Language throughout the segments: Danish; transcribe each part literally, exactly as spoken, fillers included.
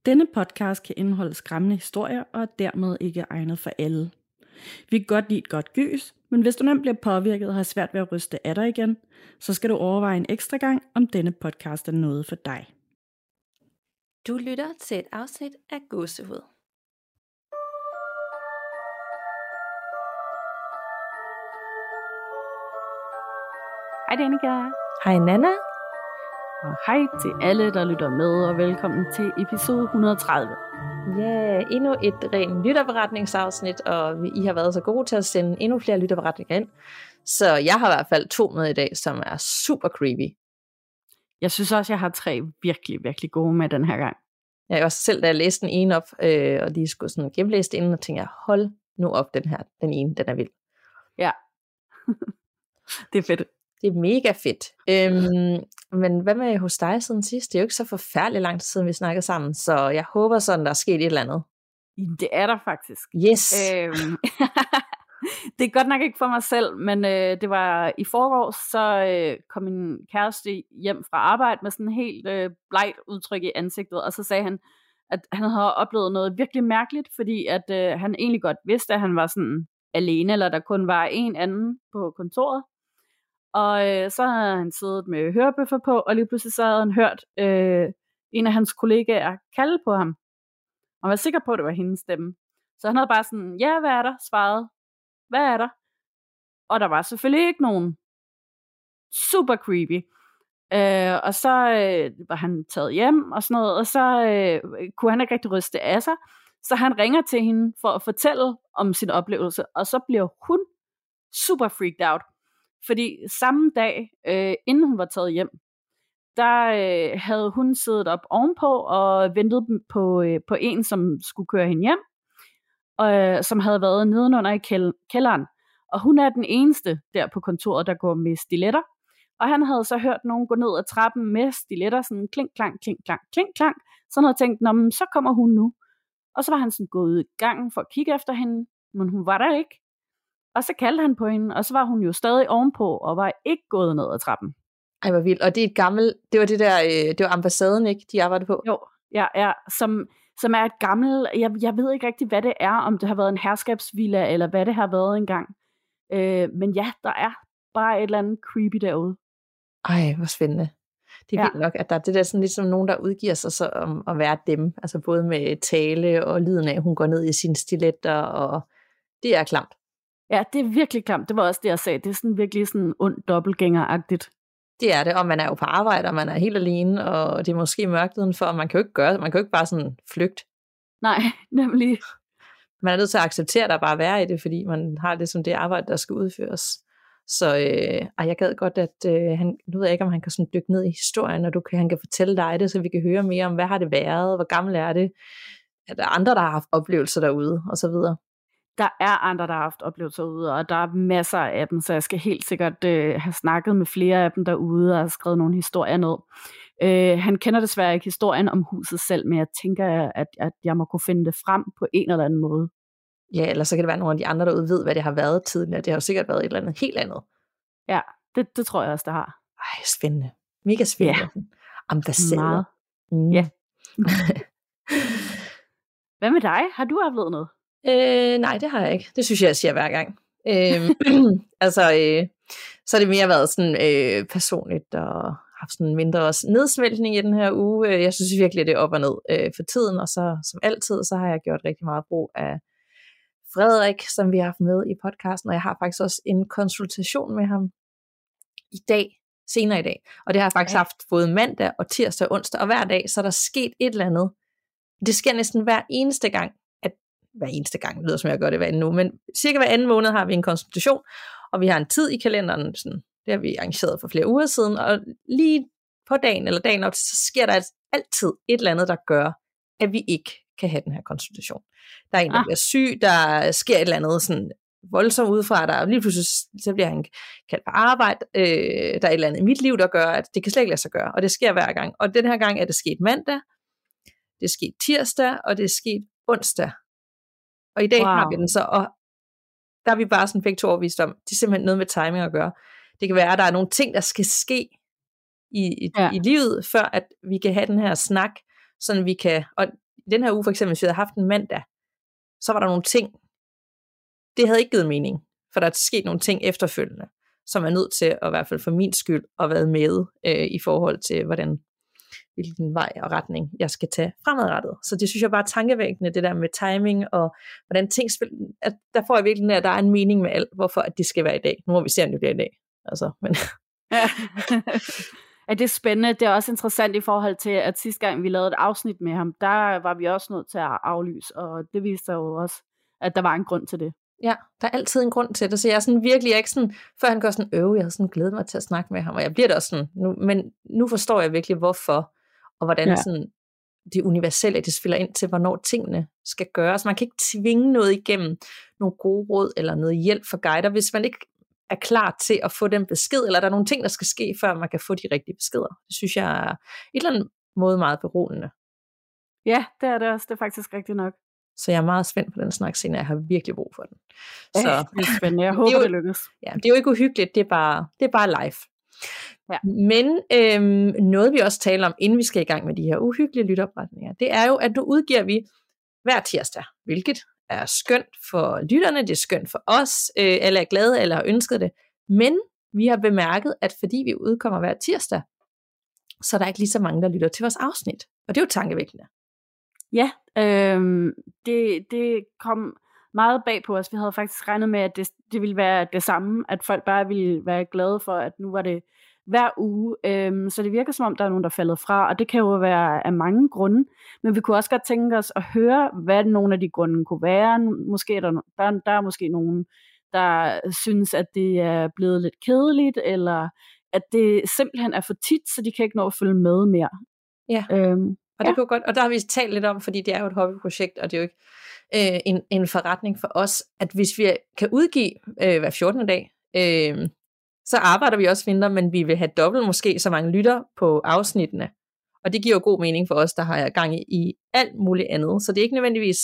Denne podcast kan indeholde skræmmende historier og er dermed ikke egnet for alle. Vi kan godt lide et godt gys, men hvis du nemt bliver påvirket og har svært ved at ryste af dig igen, så skal du overveje en ekstra gang, om denne podcast er noget for dig. Du lytter til et afsnit af Gåsehud. Hej Danika. Hej Nana. Og hej til alle, der lytter med, og velkommen til episode et hundrede og tredive. Ja, yeah, endnu et rent lytterberetningsafsnit, og I har været så gode til at sende endnu flere lytterberetninger ind. Så jeg har i hvert fald to med i dag, som er super creepy. Jeg synes også, jeg har tre virkelig, virkelig gode med den her gang. Jeg var selv, da jeg læste den ene op, øh, og lige skulle sådan gennemlæse det inden, og tænkte jeg, hold nu op den her, den ene, den er vild. Ja, det er fedt. Det er mega fedt. Øhm, men hvad med hos dig siden sidst? Det er jo ikke så forfærdeligt lang tid siden, vi snakkede sammen, så jeg håber sådan, der er sket et eller andet. Det er der faktisk. Yes. Øhm, det er godt nok ikke for mig selv, men øh, det var i forgårs, så øh, kom min kæreste hjem fra arbejde med sådan en helt øh, blegt udtryk i ansigtet, og så sagde han, at han havde oplevet noget virkelig mærkeligt, fordi at øh, han egentlig godt vidste, at han var sådan alene, eller der kun var en anden på kontoret. Og øh, så havde han siddet med hørebøffer på, og lige pludselig så havde han hørt øh, en af hans kollegaer kalde på ham. Og var sikker på, at det var hendes stemme. Så han havde bare sådan, ja, hvad er der? Svaret, hvad er der? Og der var selvfølgelig ikke nogen. Super creepy. Øh, og så øh, var han taget hjem og sådan noget, og så øh, kunne han ikke rigtig ryste af sig. Så han ringer til hende for at fortælle om sin oplevelse, og så bliver hun super freaked out. Fordi samme dag, øh, inden hun var taget hjem, der øh, havde hun siddet op ovenpå og ventet på, øh, på en, som skulle køre hende hjem, og, øh, som havde været nedenunder i kæld- kælderen. Og hun er den eneste der på kontoret, der går med stiletter. Og han havde så hørt nogen gå ned ad trappen med stiletter, sådan klink, klang, klink, klang, klink, klang. Så han havde tænkt, nå, men så kommer hun nu. Og så var han sådan gået ud i gangen for at kigge efter hende, men hun var der ikke. Og så kaldte han på hende, og så var hun jo stadig ovenpå, og var ikke gået ned ad trappen. Ej, hvor vildt. Og det er et gammelt, det var det der, øh, det var ambassaden, ikke, de arbejdede på? Jo, ja, ja, som, som er et gammelt, jeg, jeg ved ikke rigtig, hvad det er, om det har været en herskabsvilla, eller hvad det har været engang. Øh, men ja, der er bare et eller andet creepy derude. Ej, hvor spændende. Det er ja. vildt nok, at der det der sådan ligesom nogen, der udgiver sig så om at være dem, altså både med tale og lyden af, at hun går ned i sine stiletter, og det er klamt. Ja, det er virkelig klamt. Det var også det, jeg sagde. Det er sådan virkelig sådan ond dobbeltgænger-agtigt. Det er det, og man er jo på arbejde, og man er helt alene, og det er måske mørkt udenfor, og man kan jo ikke gøre, man kan jo ikke bare sådan flygte. Nej, nemlig. Man er nødt til at acceptere, at der bare være i det, fordi man har det som det arbejde, der skal udføres. Så øh, ej, jeg gad godt, at øh, han, nu ved jeg ikke, om han kan sådan dykke ned i historien, og du kan, han kan fortælle dig det, så vi kan høre mere om, hvad har det været, hvor gammel er det, er der andre, der har haft oplevelser derude, og så videre. Der er andre, der har haft oplevelser derude, og der er masser af dem, så jeg skal helt sikkert øh, have snakket med flere af dem derude, og have skrevet nogle historier ned. Øh, han kender desværre ikke historien om huset selv, men jeg tænker, at, at jeg må kunne finde det frem på en eller anden måde. Ja, eller så kan det være, at nogle af de andre derude ved, hvad det har været tidligere. Det har jo sikkert været et eller andet helt andet. Ja, det, det tror jeg også, det har. Ej, spændende. Mega spændende. Ja. Ambassader. Mm. Ja. Hvad med dig? Har du oplevet noget? Øh, nej, det har jeg ikke. Det synes jeg, jeg siger hver gang. Øh, altså, øh, så har det mere været sådan øh, personligt og haft sådan en mindre også nedsmeltning i den her uge. Jeg synes virkelig, at det er op og ned øh, for tiden, og så som altid, så har jeg gjort rigtig meget brug af Frederik, som vi har haft med i podcasten, og jeg har faktisk også en konsultation med ham i dag, senere i dag. Og det har jeg faktisk okay. haft både mandag og tirsdag og onsdag, og hver dag, så er der sket et eller andet. Det sker næsten hver eneste gang, at hver eneste gang, det lyder som jeg gør det hver anden uge, men cirka hver anden måned har vi en konsultation, og vi har en tid i kalenderen, sådan, det har vi arrangeret for flere uger siden, og lige på dagen eller dagen op, så sker der altid et eller andet, der gør, at vi ikke kan have den her konsultation. Der er en, der ah. bliver syg, der sker et eller andet sådan voldsomt udefra, der lige pludselig så bliver han kaldt på arbejde, øh, der er et eller andet i mit liv, der gør, at det kan slet ikke lade sig gøre, og det sker hver gang. Og den her gang er det sket mandag, det er sket tirsdag, og det er sket onsdag. Og i dag wow. har vi den så, og der er vi bare sådan begge to overvist om, det er simpelthen noget med timing at gøre. Det kan være, at der er nogle ting, der skal ske i, i, ja. i livet, før at vi kan have den her snak, sådan vi kan, og i den her uge for eksempel, hvis vi havde haft en mandag, så var der nogle ting, det havde ikke givet mening, for der er sket nogle ting efterfølgende, som er nødt til, at, i hvert fald for min skyld, at være med øh, i forhold til, hvordan, hvilken vej og retning jeg skal tage fremadrettet. Så det synes jeg bare er tankevækkende, det der med timing, og hvordan ting spiller, at der får jeg virkelig, at der er en mening med alt, hvorfor at det skal være i dag. Nu må vi se, om det bliver i dag. Altså, men... ja. Ja, det er spændende. Det er også interessant i forhold til, at sidste gang vi lavede et afsnit med ham, der var vi også nødt til at aflyse, og det viste sig jo også, at der var en grund til det. Ja, der er altid en grund til det, så jeg er sådan virkelig, jeg er ikke sådan, før han går sådan, øv, jeg har sådan glædet mig til at snakke med ham, og jeg bliver da også sådan, nu, men nu forstår jeg virkelig, hvorfor, og hvordan ja. Sådan, det universelle, det spiller ind til, hvornår tingene skal gøres. Man kan ikke tvinge noget igennem nogle gode råd, eller noget hjælp for guider, hvis man ikke er klar til at få den besked, eller der er nogle ting, der skal ske, før man kan få de rigtige beskeder. Det synes jeg er et eller andet måde meget beroligende. Ja, det er det også. Det er faktisk rigtigt nok. Så jeg er meget spændt på den snak scene, jeg har virkelig brug for den. Så ja, det er spændende. Jeg håber, det, jo, det lykkes. Ja, det er jo ikke uhyggeligt, det er bare, det er bare live. Ja. Men øhm, noget vi også taler om, inden vi skal i gang med de her uhyggelige lytopretninger, det er jo, at nu udgiver vi hver tirsdag, hvilket er skønt for lytterne, det er skønt for os, øh, alle er glade, eller har ønsket det, men vi har bemærket, at fordi vi udkommer hver tirsdag, så er der ikke lige så mange, der lytter til vores afsnit, og det er jo tankevækkende. Ja, øh, det, det kom meget bag på os. Vi havde faktisk regnet med, at det, det ville være det samme, at folk bare ville være glade for, at nu var det hver uge. Øhm, så det virker som om, der er nogen, der er faldet fra, og det kan jo være af mange grunde. Men vi kunne også godt tænke os at høre, hvad nogle af de grunde kunne være. Måske er der, der, der er måske nogen, der synes, at det er blevet lidt kedeligt, eller at det simpelthen er for tit, så de kan ikke nå at følge med mere. Ja. Øhm, Og det ja. Kunne godt, og der har vi talt lidt om, fordi det er jo et hobbyprojekt, og det er jo ikke øh, en, en forretning for os, at hvis vi kan udgive øh, hver fjortende dag, øh, så arbejder vi også mindre, men vi vil have dobbelt måske så mange lytter på afsnittene. Og det giver jo god mening for os, der har gang i, i alt muligt andet. Så det er ikke nødvendigvis,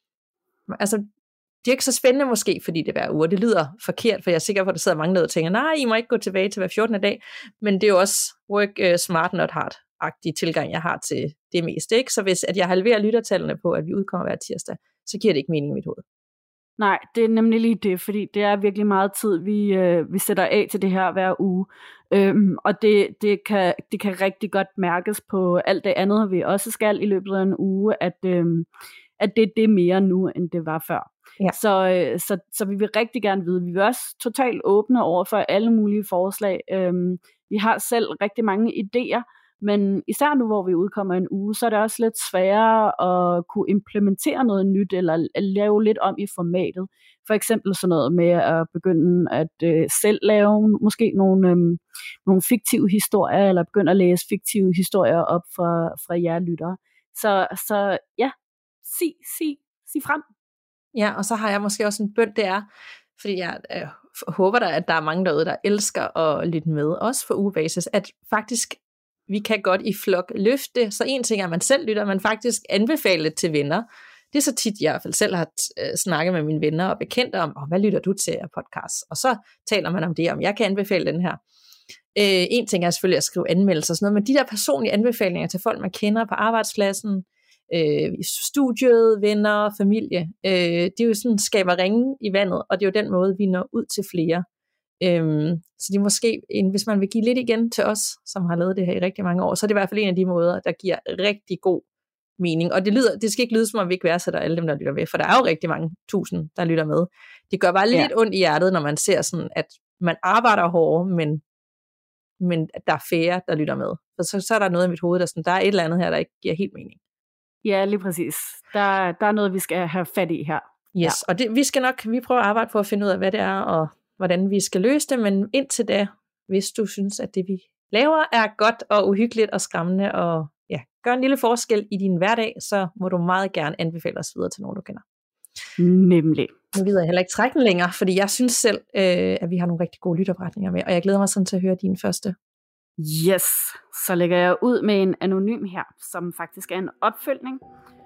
altså det er ikke så spændende måske, fordi det er hver uge. Det lyder forkert, for jeg er sikker på, at der sidder mange der og tænker, nej, I må ikke gå tilbage til hver fjortende dag, men det er jo også work uh, smart, not hard agtige tilgang, jeg har til det meste. Ikke? Så hvis at jeg halverer lyttertallene på, at vi udkommer hver tirsdag, så giver det ikke mening i mit hoved. Nej, det er nemlig lige det, fordi det er virkelig meget tid, vi, øh, vi sætter af til det her hver uge. Øhm, og det, det, kan, det kan rigtig godt mærkes på alt det andet, vi også skal i løbet af en uge, at, øhm, at det, det er mere nu, end det var før. Ja. Så, øh, så, så vi vil rigtig gerne vide, vi vil også totalt åbne over for alle mulige forslag. Øhm, vi har selv rigtig mange idéer, men især nu, hvor vi udkommer en uge, så er det også lidt sværere at kunne implementere noget nyt, eller lave lidt om i formatet. For eksempel sådan noget med at begynde at øh, selv lave måske nogle, øh, nogle fiktive historier, eller begynde at læse fiktive historier op fra, fra jer lyttere. Så, så ja, sig, sig, sig frem. Ja, og så har jeg måske også en bøn, det er, fordi jeg øh, håber da, at der er mange derude, der elsker at lytte med, også for ugebasis, at faktisk vi kan godt i flok løfte, så en ting er, at man selv lytter, men faktisk anbefale det til venner. Det er så tit, jeg i hvert fald selv har t- snakket med mine venner og bekendte om, oh, hvad lytter du til af podcast? Og så taler man om det, om jeg kan anbefale den her. Øh, en ting er selvfølgelig at skrive anmeldelser og sådan noget, men de der personlige anbefalinger til folk, man kender på arbejdspladsen, øh, i studiet, venner, familie, øh, det er jo sådan, skaber ringe i vandet, og det er jo den måde, vi når ud til flere. Øhm, så det er måske, en, hvis man vil give lidt igen til os, som har lavet det her i rigtig mange år, så er det i hvert fald en af de måder, der giver rigtig god mening. Og det, lyder, det skal ikke lyde som om, vi ikke værdsætter alle dem, der lytter med, for der er jo rigtig mange tusind, der lytter med. Det gør bare lidt ja. ondt i hjertet, når man ser sådan, at man arbejder hårdere, men, men at der er færre, der lytter med. Så, så er der noget i mit hoved, der, sådan, der er et eller andet her, der ikke giver helt mening. Ja, lige præcis. Der, der er noget, vi skal have fat i her. Yes, ja. Og det, vi skal nok, vi prøver at arbejde på at finde ud af, hvad det er, og hvordan vi skal løse det, men indtil da, hvis du synes, at det vi laver er godt og uhyggeligt og skræmmende, og ja, gør en lille forskel i din hverdag, så må du meget gerne anbefale os videre til nogen, du kender. Nemlig. Nu gider jeg heller ikke trække den længere, fordi jeg synes selv, øh, at vi har nogle rigtig gode lytopretninger med, og jeg glæder mig sådan til at høre din første. Yes, så lægger jeg ud med en anonym her, som faktisk er en opfølgning.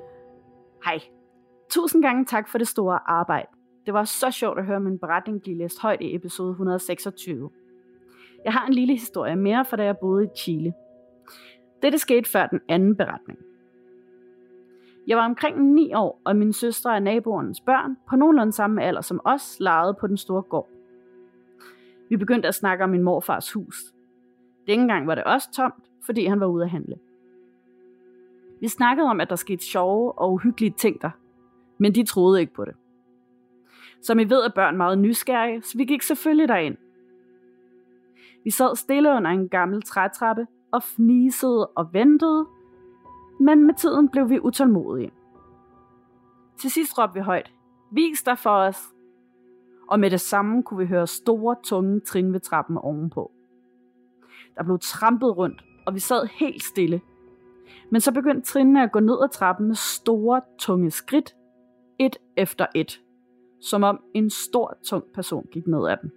Hej. Tusind gange tak for det store arbejde. Det var så sjovt at høre min beretning blive læst højt i episode et hundrede og seksogtyve. Jeg har en lille historie mere fra da jeg boede i Chile. Dette skete før den anden beretning. Jeg var omkring ni år, og min søstre og naboernes børn, på nogenlunde samme alder som os, legede på den store gård. Vi begyndte at snakke om min morfars hus. Denne gang var det også tomt, fordi han var ude at handle. Vi snakkede om, at der skete sjove og uhyggelige ting der, men de troede ikke på det. Som I ved, er børn meget nysgerrige, så vi gik selvfølgelig derind. Vi sad stille under en gammel trætrappe og fnisede og ventede, men med tiden blev vi utålmodige. Til sidst råbte vi højt, vis dig for os, og med det samme kunne vi høre store, tunge trin ved trappen ovenpå. Der blev trampet rundt, og vi sad helt stille. Men så begyndte trinene at gå ned ad trappen med store, tunge skridt, et efter et, som om en stor, tung person gik ned ad dem.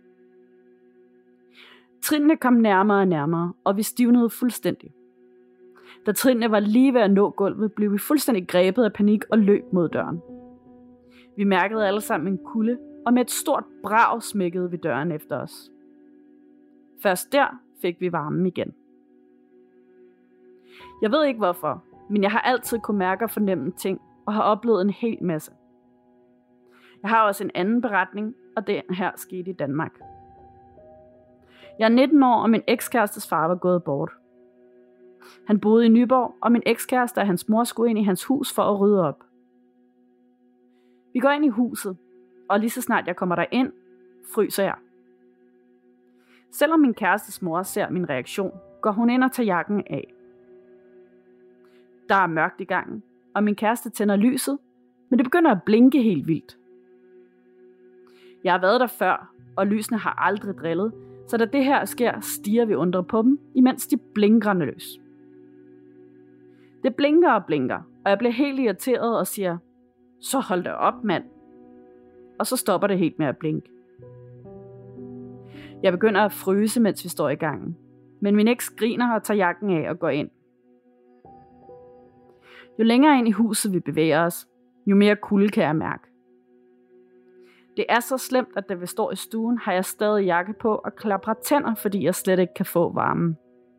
Trinene kom nærmere og nærmere, og vi stivnede fuldstændig. Da trinene var lige ved at nå gulvet, blev vi fuldstændig grebet af panik og løb mod døren. Vi mærkede alle sammen en kulde, og med et stort brag smækkede vi døren efter os. Først der fik vi varmen igen. Jeg ved ikke hvorfor, men jeg har altid kunnet mærke og fornemme ting, og har oplevet en hel masse. Jeg har også en anden beretning, og den her skete i Danmark. Jeg er nitten år, og min ekskærestes far var gået bort. Han boede i Nyborg, og min ekskæreste og hans mor skulle ind i hans hus for at rydde op. Vi går ind i huset, og lige så snart jeg kommer derind, fryser jeg. Selvom min kærestes mor ser min reaktion, går hun ind og tager jakken af. Der er mørkt i gangen, og min kæreste tænder lyset, men det begynder at blinke helt vildt. Jeg har været der før, og lysene har aldrig drillet, så da det her sker, stiger vi undret på dem, imens de blinker løs. Det blinker og blinker, og jeg bliver helt irriteret og siger, så hold da op, mand. Og så stopper det helt med at blinke. Jeg begynder at fryse, mens vi står i gangen, men min eks griner og tager jakken af og går ind. Jo længere ind i huset vi bevæger os, jo mere kulde kan jeg mærke. Det er så slemt, at da vi står i stuen, har jeg stadig jakke på og klapper tænder, fordi jeg slet ikke kan få varmen.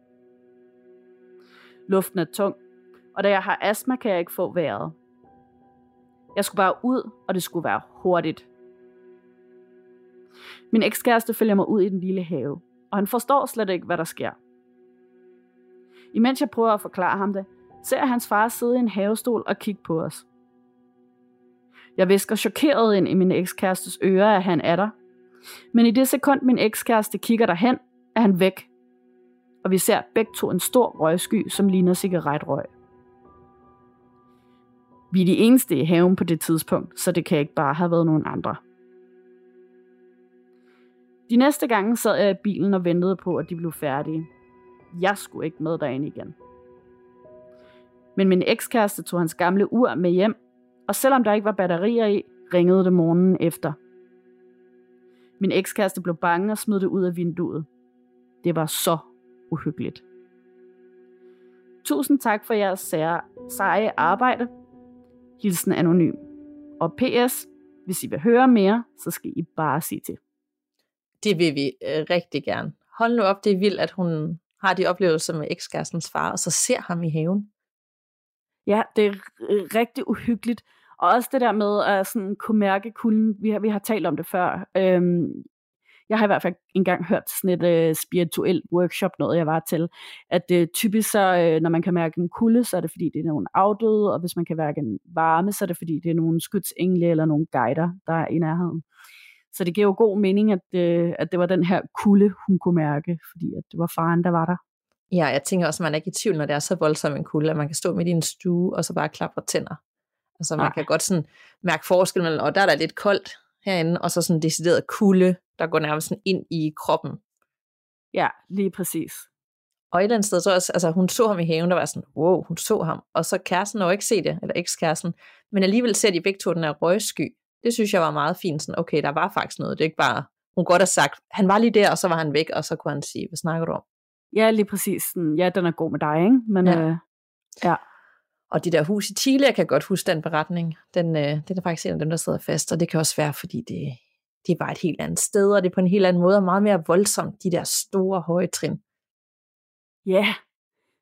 Luften er tung, og da jeg har astma, kan jeg ikke få vejret. Jeg skulle bare ud, og det skulle være hurtigt. Min ekskæreste følger mig ud i den lille have, og han forstår slet ikke, hvad der sker. Imens jeg prøver at forklare ham det, ser jeg hans far sidde i en havestol og kigge på os. Jeg hvisker chokeret ind i min ekskærestes ører, at han er der. Men i det sekund, min ekskæreste kigger derhen, er han væk. Og vi ser begge to en stor røgsky, som ligner cigaretrøg. Vi er de eneste i haven på det tidspunkt, så det kan ikke bare have været nogen andre. De næste gange sad jeg i bilen og ventede på, at de blev færdige. Jeg skulle ikke med derind igen. Men min ekskæreste tog hans gamle ur med hjem, og selvom der ikke var batterier i, ringede det morgenen efter. Min ekskæreste blev bange og smed det ud af vinduet. Det var så uhyggeligt. Tusind tak for jeres seje arbejde. Hilsen anonym. Og P S, hvis I vil høre mere, så skal I bare sige til. Det vil vi øh, rigtig gerne. Hold nu op, det er vildt, at hun har de oplevelser med ekskærestens far, og så ser ham i haven. Ja, det er rigtig uhyggeligt. Og også det der med at sådan kunne mærke kulden. Vi har, vi har talt om det før. Øhm, jeg har i hvert fald engang hørt sådan et uh, spirituelt workshop, noget jeg var til, at uh, typisk så, uh, når man kan mærke en kulde, så er det fordi, det er nogle afdøde, og hvis man kan mærke en varme, så er det fordi, det er nogle skydsengle eller nogle guider, der er i nærheden. Så det giver jo god mening, at, uh, at det var den her kulde, hun kunne mærke, fordi at det var faren, der var der. Ja, jeg tænker også, at man er ikke i tvivl, når det er så voldsom en kulde, at man kan stå midt i en stue, og så bare klapre tænder. Altså man Nej. kan godt sådan mærke forskel mellem, og der er der lidt koldt herinde, og så sådan en decideret kulde, der går nærmest sådan ind i kroppen. Ja, lige præcis. Og et eller andet sted, så også, altså hun så ham i haven, der var sådan, wow, hun så ham. Og så kæresten når ikke se det, eller ekskæresten, men alligevel ser de begge to den her røgsky. Det synes jeg var meget fint, sådan, okay, der var faktisk noget, det er ikke bare, hun godt har sagt, han var lige der, og så var han væk, og så kunne han sige, hvad snakker du om? Ja, lige præcis. Ja, den er god med dig, ikke? Men, ja. Øh, ja. Og det der hus i Chile, jeg kan godt huske den beretning, den, øh, den er faktisk en af dem, der sidder fast, og det kan også være, fordi det, det var et helt andet sted, og det er på en helt anden måde, og meget mere voldsomt, de der store høje trin. Ja,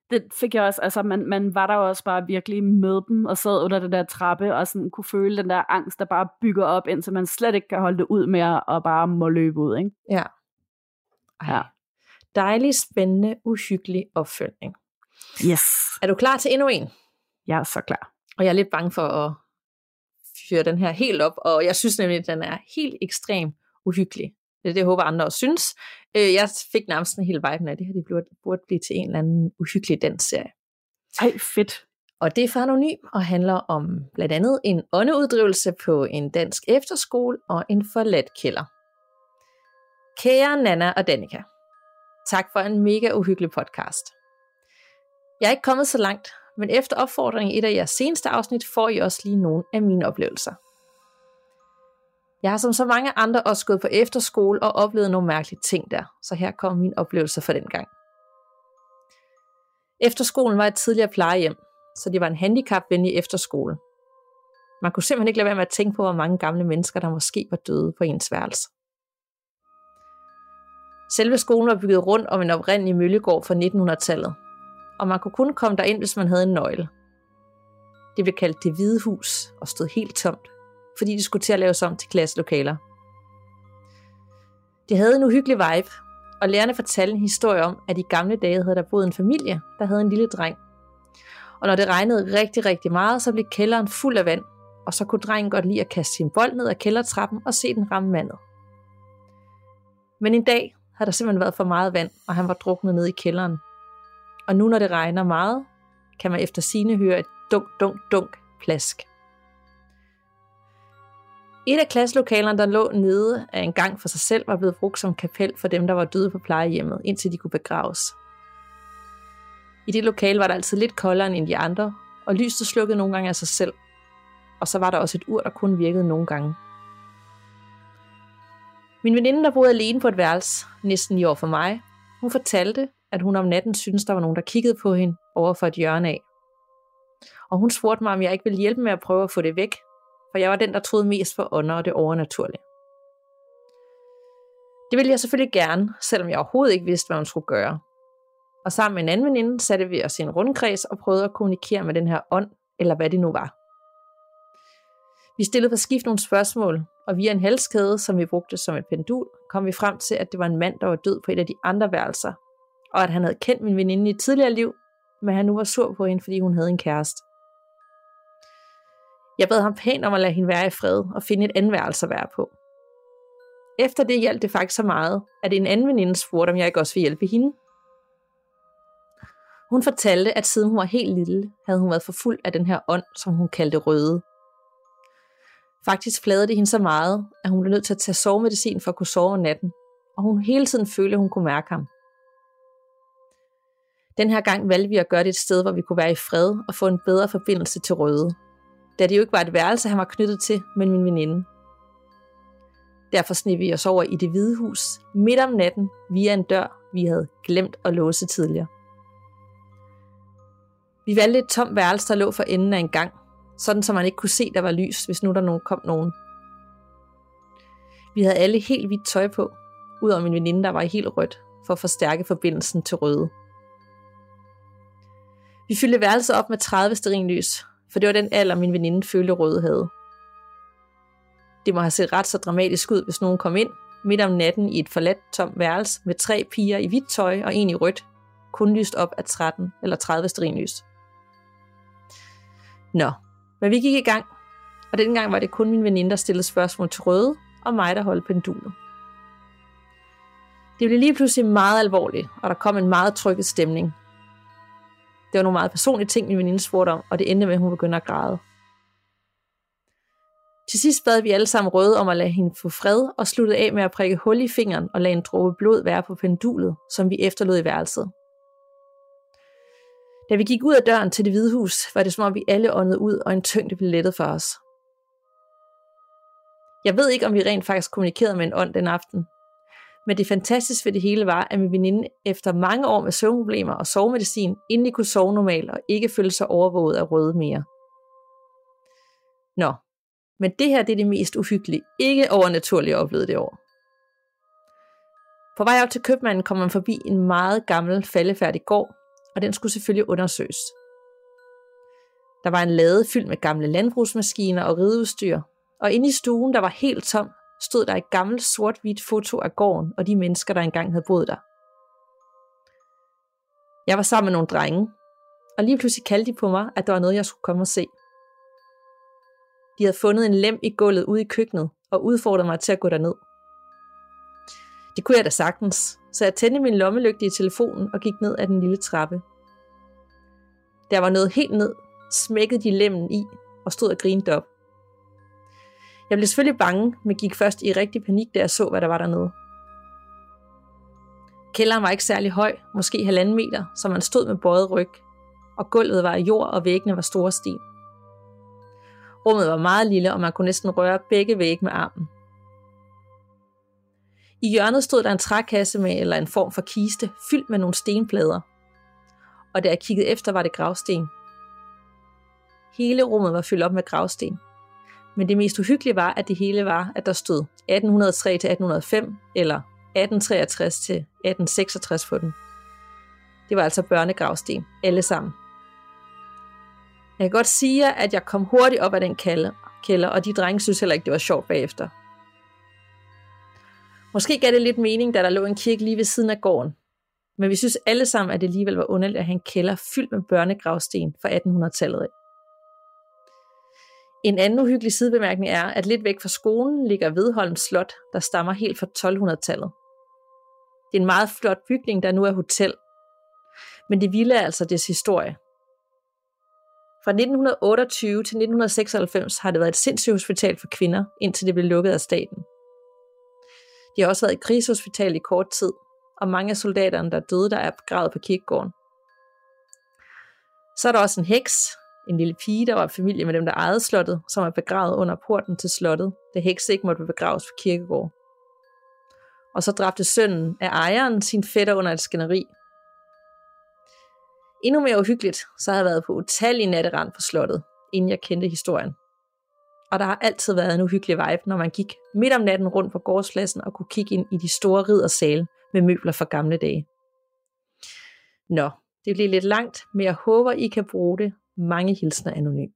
det fik jeg også, altså man, man var der også bare virkelig med dem, og sad under den der trappe, og sådan kunne føle den der angst, der bare bygger op, indtil man slet ikke kan holde det ud mere, og bare må løbe ud, ikke? Ja. Ej. Ja. Dejlig, spændende, uhyggelig opfølgning. Yes. Er du klar til endnu en? Jeg er så klar. Og jeg er lidt bange for at fyre den her helt op, og jeg synes nemlig, at den er helt ekstrem uhyggelig. Det er det, jeg håber, andre også synes. Jeg fik nærmest en hel vibe af det her. Det burde, burde blive til en eller anden uhyggelig dansserie. Ej, fedt. Og det er for Anonym, og handler om blandt andet en åndeuddrivelse på en dansk efterskole og en forladt kælder. Kære Nana og Danika, tak for en mega uhyggelig podcast. Jeg er ikke kommet så langt, men efter opfordringen i et af jeres seneste afsnit, får I også lige nogle af mine oplevelser. Jeg har som så mange andre også gået på efterskole og oplevet nogle mærkelige ting der, så her kommer mine oplevelser for den gang. Efterskolen var et tidligere plejehjem, så det var en handicapvenlig efterskole. Man kunne simpelthen ikke lade være med at tænke på, hvor mange gamle mennesker, der måske var døde på ens værelse. Selve skolen var bygget rundt om en oprindelig møllegård fra nittenhundredetallet, og man kunne kun komme derind, hvis man havde en nøgle. Det blev kaldt Det Hvide Hus og stod helt tomt, fordi det skulle til at laves om til klasselokaler. Det havde en uhyggelig vibe, og lærerne fortalte en historie om, at i gamle dage havde der boet en familie, der havde en lille dreng. Og når det regnede rigtig, rigtig meget, så blev kælderen fuld af vand, og så kunne drengen godt lide at kaste sin bold ned ad kældertrappen og se den ramme vandet. Men en dag havde der simpelthen været for meget vand, og han var druknet ned i kælderen. Og nu når det regner meget, kan man efter sigende høre et dunk, dunk, dunk plask. Et af klasselokalerne, der lå nede af en gang for sig selv, var blevet brugt som kapel for dem, der var døde på plejehjemmet, indtil de kunne begraves. I det lokale var der altid lidt koldere end de andre, og lyset slukkede nogle gange af sig selv. Og så var der også et ur, der kun virkede nogle gange. Min veninde, der boede alene på et værelse, næsten i år for mig, hun fortalte, at hun om natten syntes, der var nogen, der kiggede på hende over for et hjørne af. Og hun spurgte mig, om jeg ikke ville hjælpe med at prøve at få det væk, for jeg var den, der troede mest på ånder og det overnaturlige. Det ville jeg selvfølgelig gerne, selvom jeg overhovedet ikke vidste, hvad hun skulle gøre. Og sammen med en anden veninde satte vi os i en rundkreds og prøvede at kommunikere med den her ånd, eller hvad det nu var. Vi stillede på skift nogle spørgsmål, og via en halskæde, som vi brugte som et pendul, kom vi frem til, at det var en mand, der var død på et af de andre værelser, og at han havde kendt min veninde i et tidligere liv, men han nu var sur på hende, fordi hun havde en kæreste. Jeg bad ham pænt om at lade hende være i fred og finde et andet værelse at være på. Efter det hjalp det faktisk så meget, at en anden veninde spurgte, om jeg ikke også ville hjælpe hende. Hun fortalte, at siden hun var helt lille, havde hun været forfulgt af den her ånd, som hun kaldte Røde. Faktisk plagede det hende så meget, at hun blev nødt til at tage sovemedicin for at kunne sove om natten, og hun hele tiden følte, at hun kunne mærke ham. Den her gang valgte vi at gøre det et sted, hvor vi kunne være i fred og få en bedre forbindelse til Røde, da det jo ikke var et værelse, han var knyttet til, men min veninde. Derfor sneg vi os over i Det Hvide Hus midt om natten via en dør, vi havde glemt at låse tidligere. Vi valgte et tomt værelse, der lå for enden af en gang, sådan så man ikke kunne se, der var lys, hvis nu der nogen kom nogen. Vi havde alle helt hvidt tøj på, udover min veninde, der var i helt rødt, for at forstærke forbindelsen til Røde. Vi fyldte værelset op med tredive stearinlys, for det var den alder, min veninde følte Røde havde. Det må have set ret så dramatisk ud, hvis nogen kom ind midt om natten i et forladt tomt værelse med tre piger i hvidt tøj og en i rødt, kun lyst op af tretten eller tredive stearinlys. Nå, men vi gik i gang, og dengang var det kun min veninde, der stillede spørgsmål til Røde, og mig, der holdt pendulet. Det blev lige pludselig meget alvorligt, og der kom en meget trykket stemning. Det var nogle meget personlige ting, min veninde spurgte om, og det endte med, at hun begyndte at græde. Til sidst bad vi alle sammen Røde om at lade hende få fred, og sluttede af med at prikke hul i fingeren og lade en dråbe blod være på pendulet, som vi efterlod i værelset. Da vi gik ud af døren til Det Hvide Hus, var det som om vi alle åndede ud, og en tyngde blev lettet for os. Jeg ved ikke, om vi rent faktisk kommunikerede med en ånd den aften, men det fantastiske ved det hele var, at min veninde efter mange år med søvnproblemer og sovemedicin endelig kunne sove normalt og ikke føle sig overvåget af Røde mere. Nå, men det her det er det mest uhyggelige, ikke overnaturlige oplevet det år. På vej op til købmanden kom man forbi en meget gammel faldefærdig gård, og den skulle selvfølgelig undersøges. Der var en lade fyldt med gamle landbrugsmaskiner og rideudstyr, og inde i stuen, der var helt tom, stod der et gammelt sort-hvidt foto af gården og de mennesker, der engang havde boet der. Jeg var sammen med nogle drenge, og lige pludselig kaldte de på mig, at der var noget, jeg skulle komme og se. De havde fundet en lem i gulvet ude i køkkenet og udfordrede mig til at gå derned. Det kunne jeg da sagtens, så jeg tændte min lommelygte i telefonen og gik ned ad den lille trappe. Der var noget helt ned, smækkede de lemmen i og stod og grinede op. Jeg blev selvfølgelig bange, men gik først i rigtig panik, da jeg så, hvad der var dernede. Kælderen var ikke særlig høj, måske halvanden meter, så man stod med bøjet ryg, og gulvet var af jord, og væggene var store sten. Rummet var meget lille, og man kunne næsten røre begge vægge med armen. I hjørnet stod der en trækasse med eller en form for kiste, fyldt med nogle stenplader. Og da jeg kiggede efter, var det gravsten. Hele rummet var fyldt op med gravsten. Men det mest uhyggelige var, at det hele var, at der stod atten hundrede og tre til atten hundrede og fem eller atten treogtres til atten seksogtres på den. Det var altså børnegravsten, alle sammen. Jeg kan godt sige, at jeg kom hurtigt op af den kælder, og de drenge synes heller ikke, det var sjovt bagefter. Måske gav det lidt mening, da der lå en kirke lige ved siden af gården. Men vi synes alle sammen, at det alligevel var underligt at have en kælder fyldt med børnegravsten fra attenhundredetallet af. En anden uhyggelig sidebemærkning er, at lidt væk fra skolen ligger Vedholm Slot, der stammer helt fra tolvhundredetallet. Det er en meget flot bygning, der nu er hotel. Men det vilde er altså dets historie. Fra nitten otteogtyve til nitten seksoghalvfems har det været et sindssygehospital for kvinder, indtil det blev lukket af staten. De har også været et krigshospital i kort tid, og mange af soldaterne, der døde, der er begravet på kirkegården. Så er der også en heks, en lille pige, der var familie med dem, der ejede slottet, som er begravet under porten til slottet, da heks ikke måtte begraves på kirkegård. Og så dræbte sønnen af ejeren sin fætter under et skænderi. Endnu mere uhyggeligt, så har jeg været på utallige natterand på slottet, inden jeg kendte historien. Og der har altid været en uhyggelig vibe, når man gik midt om natten rundt på gårdspladsen og kunne kigge ind i de store riddersale med møbler fra gamle dage. Nå, det bliver lidt langt, men jeg håber, I kan bruge det. Mange hilsner anonym.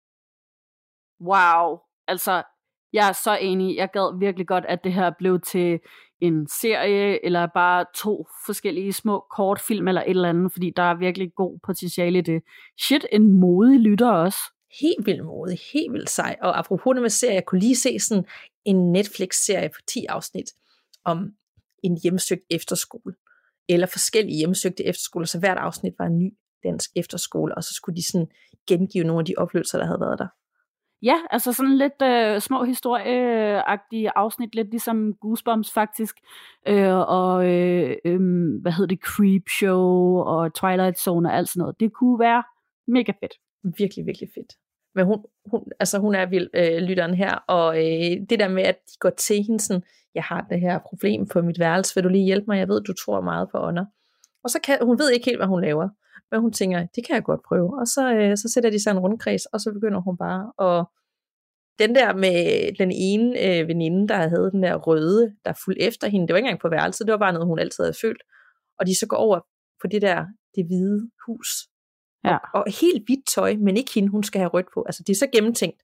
Wow, altså jeg er så enig. Jeg gad virkelig godt, at det her blev til en serie, eller bare to forskellige små kortfilm, eller et eller andet, fordi der er virkelig god potentiale i det. Shit, en modig lytter også. Helt vildt modig, helt vildt sej. Og apropos det med serier, jeg kunne lige se sådan en Netflix-serie på ti afsnit om en hjemsøgt efterskole, eller forskellige hjemsøgte efterskoler, så hvert afsnit var en ny dansk efterskole, og så skulle de sådan gengive nogle af de oplevelser, der havde været der. Ja, altså sådan lidt øh, små historieagtige afsnit, lidt ligesom Goosebumps faktisk, øh, og øh, øh, hvad hedder det, Creepshow og Twilight Zone og alt sådan noget. Det kunne være mega fedt. Virkelig, virkelig fedt. Men hun, hun, altså hun er vild, øh, lytteren her, og øh, det der med, at de går til hende sådan, jeg har det her problem på mit værelse, vil du lige hjælpe mig? Jeg ved, du tror meget på ånder. Og så kan, hun ved ikke helt, hvad hun laver, men hun tænker, det kan jeg godt prøve. Og så, øh, så sætter de sig en rundkreds, og så begynder hun bare. Og den der med den ene øh, veninde, der havde den der røde, der fulgte efter hende, det var ikke engang på værelset, det var bare noget, hun altid havde følt. Og de så går over på det der, det hvide hus. Ja. Og, og helt hvidt tøj, men ikke hende, hun skal have rødt på. Altså det er så gennemtænkt.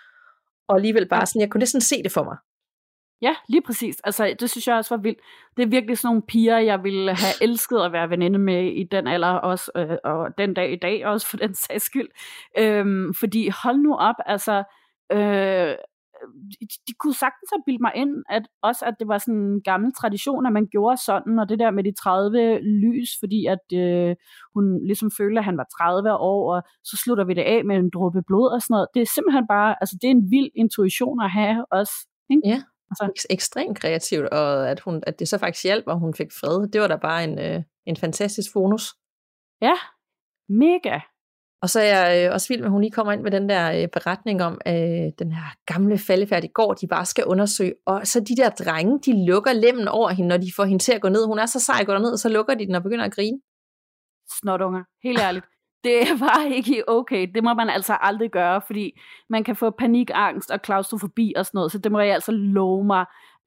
Og alligevel bare sådan, jeg kunne næsten se det for mig. Ja, lige præcis. Altså, det synes jeg også var vildt. Det er virkelig sådan nogle piger, jeg ville have elsket at være veninde med i den alder også, øh, og den dag i dag også, for den sags skyld. Øhm, fordi hold nu op, altså, øh, de, de kunne sagtens have bildt mig ind, at også at det var sådan en gammel tradition, at man gjorde sådan, og det der med de tredive lys, fordi at øh, hun ligesom følte, at han var tredive år, og så slutter vi det af med en dråbe blod og sådan noget. Det er simpelthen bare, altså det er en vild intuition at have også, ikke? Ja. Altså, ekstremt kreativt, og at, hun, at det så faktisk hjalp, og hun fik fred. Det var da bare en, øh, en fantastisk bonus. Ja, mega. Og så er jeg øh, også vild med, at hun lige kommer ind med den der øh, beretning om, at øh, den her gamle faldefærdige gård, de bare skal undersøge. Og så de der drenge, de lukker lemmen over hende, når de får hende til at gå ned. Hun er så sej at gå ned, og så lukker de den og begynder at grine. Snotunger, helt ærligt. Det var ikke okay. Det må man altså aldrig gøre, fordi man kan få panikangst og klaustrofobi og sådan noget, så det må jeg altså love mig,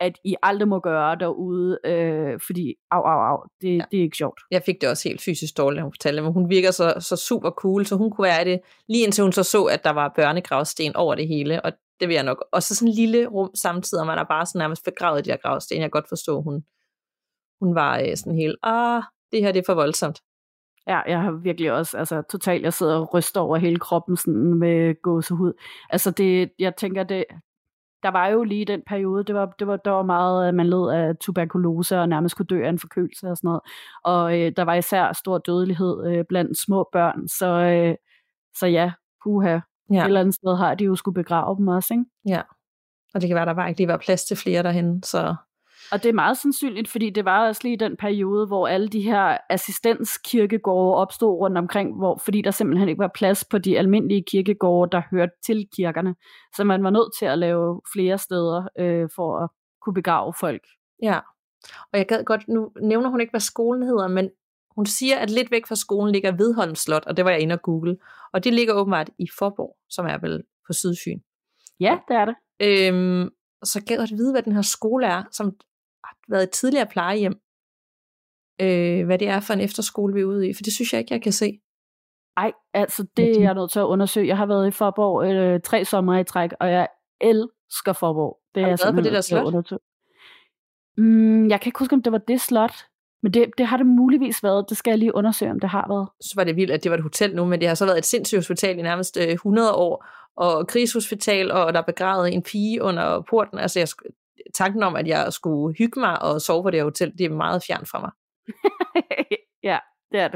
at I aldrig må gøre derude, øh, fordi au, au, au, det, ja. det er ikke sjovt. Jeg fik det også helt fysisk dårligt, når hun fortalte, men hun virker så, så super cool, så hun kunne være det, lige indtil hun så så, at der var børnegravsten over det hele, og det vil jeg nok. Og så sådan en lille rum samtidig, og man er bare sådan nærmest begravet i de her gravsten. Jeg kan godt forstå, hun, hun var øh, sådan helt, ah, det her det er for voldsomt. Ja, jeg har virkelig også, altså totalt, jeg sidder og ryster over hele kroppen sådan med gåsehud. Altså det, jeg tænker, det, der var jo lige den periode, det var, det var, der var meget, man led af tuberkulose og nærmest kunne dø af en forkølelse og sådan noget. Og øh, der var især stor dødelighed øh, blandt små børn, så, øh, så ja, puha. Ja. Et eller andet sted har de jo skulle begrave dem også, ikke? Ja, og det kan være, der var ikke lige var plads til flere derhen, så... Og det er meget sandsynligt, fordi det var også lige den periode, hvor alle de her assistenskirkegårde opstod rundt omkring, hvor, fordi der simpelthen ikke var plads på de almindelige kirkegårde, der hørte til kirkerne. Så man var nødt til at lave flere steder øh, for at kunne begrave folk. Ja, og jeg gad godt, nu nævner hun ikke, hvad skolen hedder, men hun siger, at lidt væk fra skolen ligger Hvidholm Slot, og det var jeg inde og google. Og det ligger åbenbart i Fåborg, som er vel på Sydfyn. Ja, det er det. Øhm, og så gad jeg godt vide, hvad den her skole er, som har været et tidligere plejehjem. Øh, hvad det er for en efterskole, vi er ude i, for det synes jeg ikke, jeg kan se. Ej, altså det er jeg nødt til at undersøge. Jeg har været i Fåborg øh, tre sommer i træk, og jeg elsker Fåborg. Det har er du været på det der slot? Mm, jeg kan ikke huske, om det var det slot. Men det, det har det muligvis været. Det skal jeg lige undersøge, om det har været. Så var det vildt, at det var et hotel nu, men det har så været et sindssygt hospital i nærmest øh, hundrede år, og krigshospital, og der er begravet en pige under porten. Altså jeg, tanken om, at jeg skulle hygge mig og sove på det her hotel, det er meget fjern fra mig. Ja, det er det.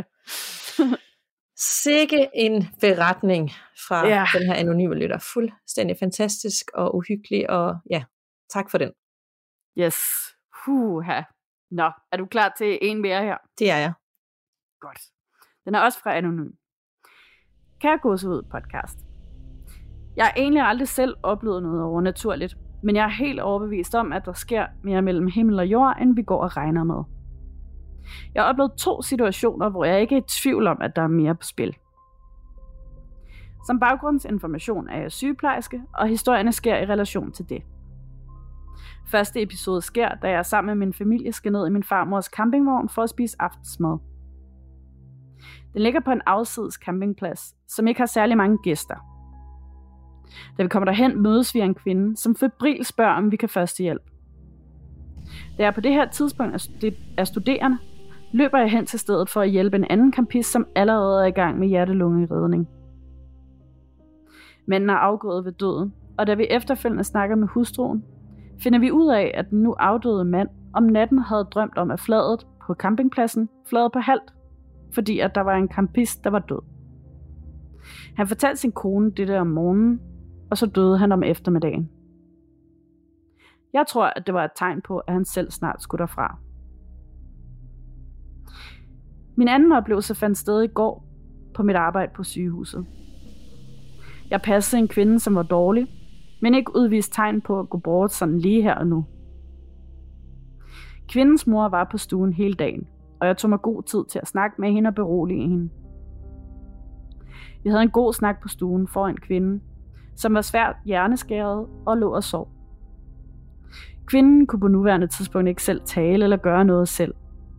Sikke en beretning fra ja. Den her anonyme lytter. Fuldstændig fantastisk og uhyggelig, og ja, tak for den. Yes. Huha. Nå, er du klar til en mere her? Det er jeg. Godt. Den er også fra Anonym. Kære Gåsehud podcast. Jeg har egentlig aldrig selv oplevet noget overnaturligt, men jeg er helt overbevist om, at der sker mere mellem himmel og jord, end vi går og regner med. Jeg har oplevet to situationer, hvor jeg ikke er i tvivl om, at der er mere på spil. Som baggrundsinformation er jeg sygeplejerske, og historierne sker i relation til det. Første episode sker, da jeg sammen med min familie skal ned i min farmors campingvogn for at spise aftensmad. Den ligger på en afsides campingplads, som ikke har særlig mange gæster. Da vi kommer derhen, mødes vi af en kvinde, som febril spørger, om vi kan førstehjælp. Da jeg på det her tidspunkt er studerende, løber jeg hen til stedet for at hjælpe en anden campist, som allerede er i gang med hjerte-lunge-redning. Manden er afgået ved døden, og da vi efterfølgende snakker med hustruen, finder vi ud af, at den nu afdøde mand om natten havde drømt om, at flaget på campingpladsen flagede på halvt, fordi at der var en campist, der var død. Han fortalte sin kone dette om morgenen, og så døde han om eftermiddagen. Jeg tror, at det var et tegn på, at han selv snart skulle derfra. Min anden oplevelse fandt sted i går på mit arbejde på sygehuset. Jeg passede en kvinde, som var dårlig, men ikke udviste tegn på at gå bort sådan lige her og nu. Kvindens mor var på stuen hele dagen, og jeg tog mig god tid til at snakke med hende og berolige hende. Vi havde en god snak på stuen foran kvinden, som var svært hjerneskæret og lå og sov. Kvinden kunne på nuværende tidspunkt ikke selv tale eller gøre noget selv.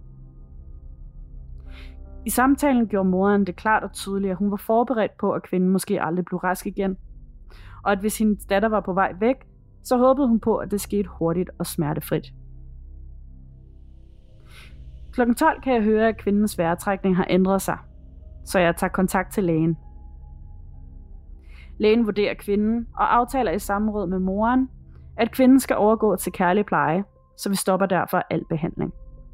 I samtalen gjorde moderen det klart og tydeligt, at hun var forberedt på, at kvinden måske aldrig blev rask igen, og at hvis hendes datter var på vej væk, så håbede hun på, at det skete hurtigt og smertefrit. klokken tolv kan jeg høre, at kvindens vejrtrækning har ændret sig, så jeg tager kontakt til lægen. Lægen vurderer kvinden og aftaler i samråd med moren, at kvinden skal overgå til kærlig pleje, så vi stopper derfor al behandling.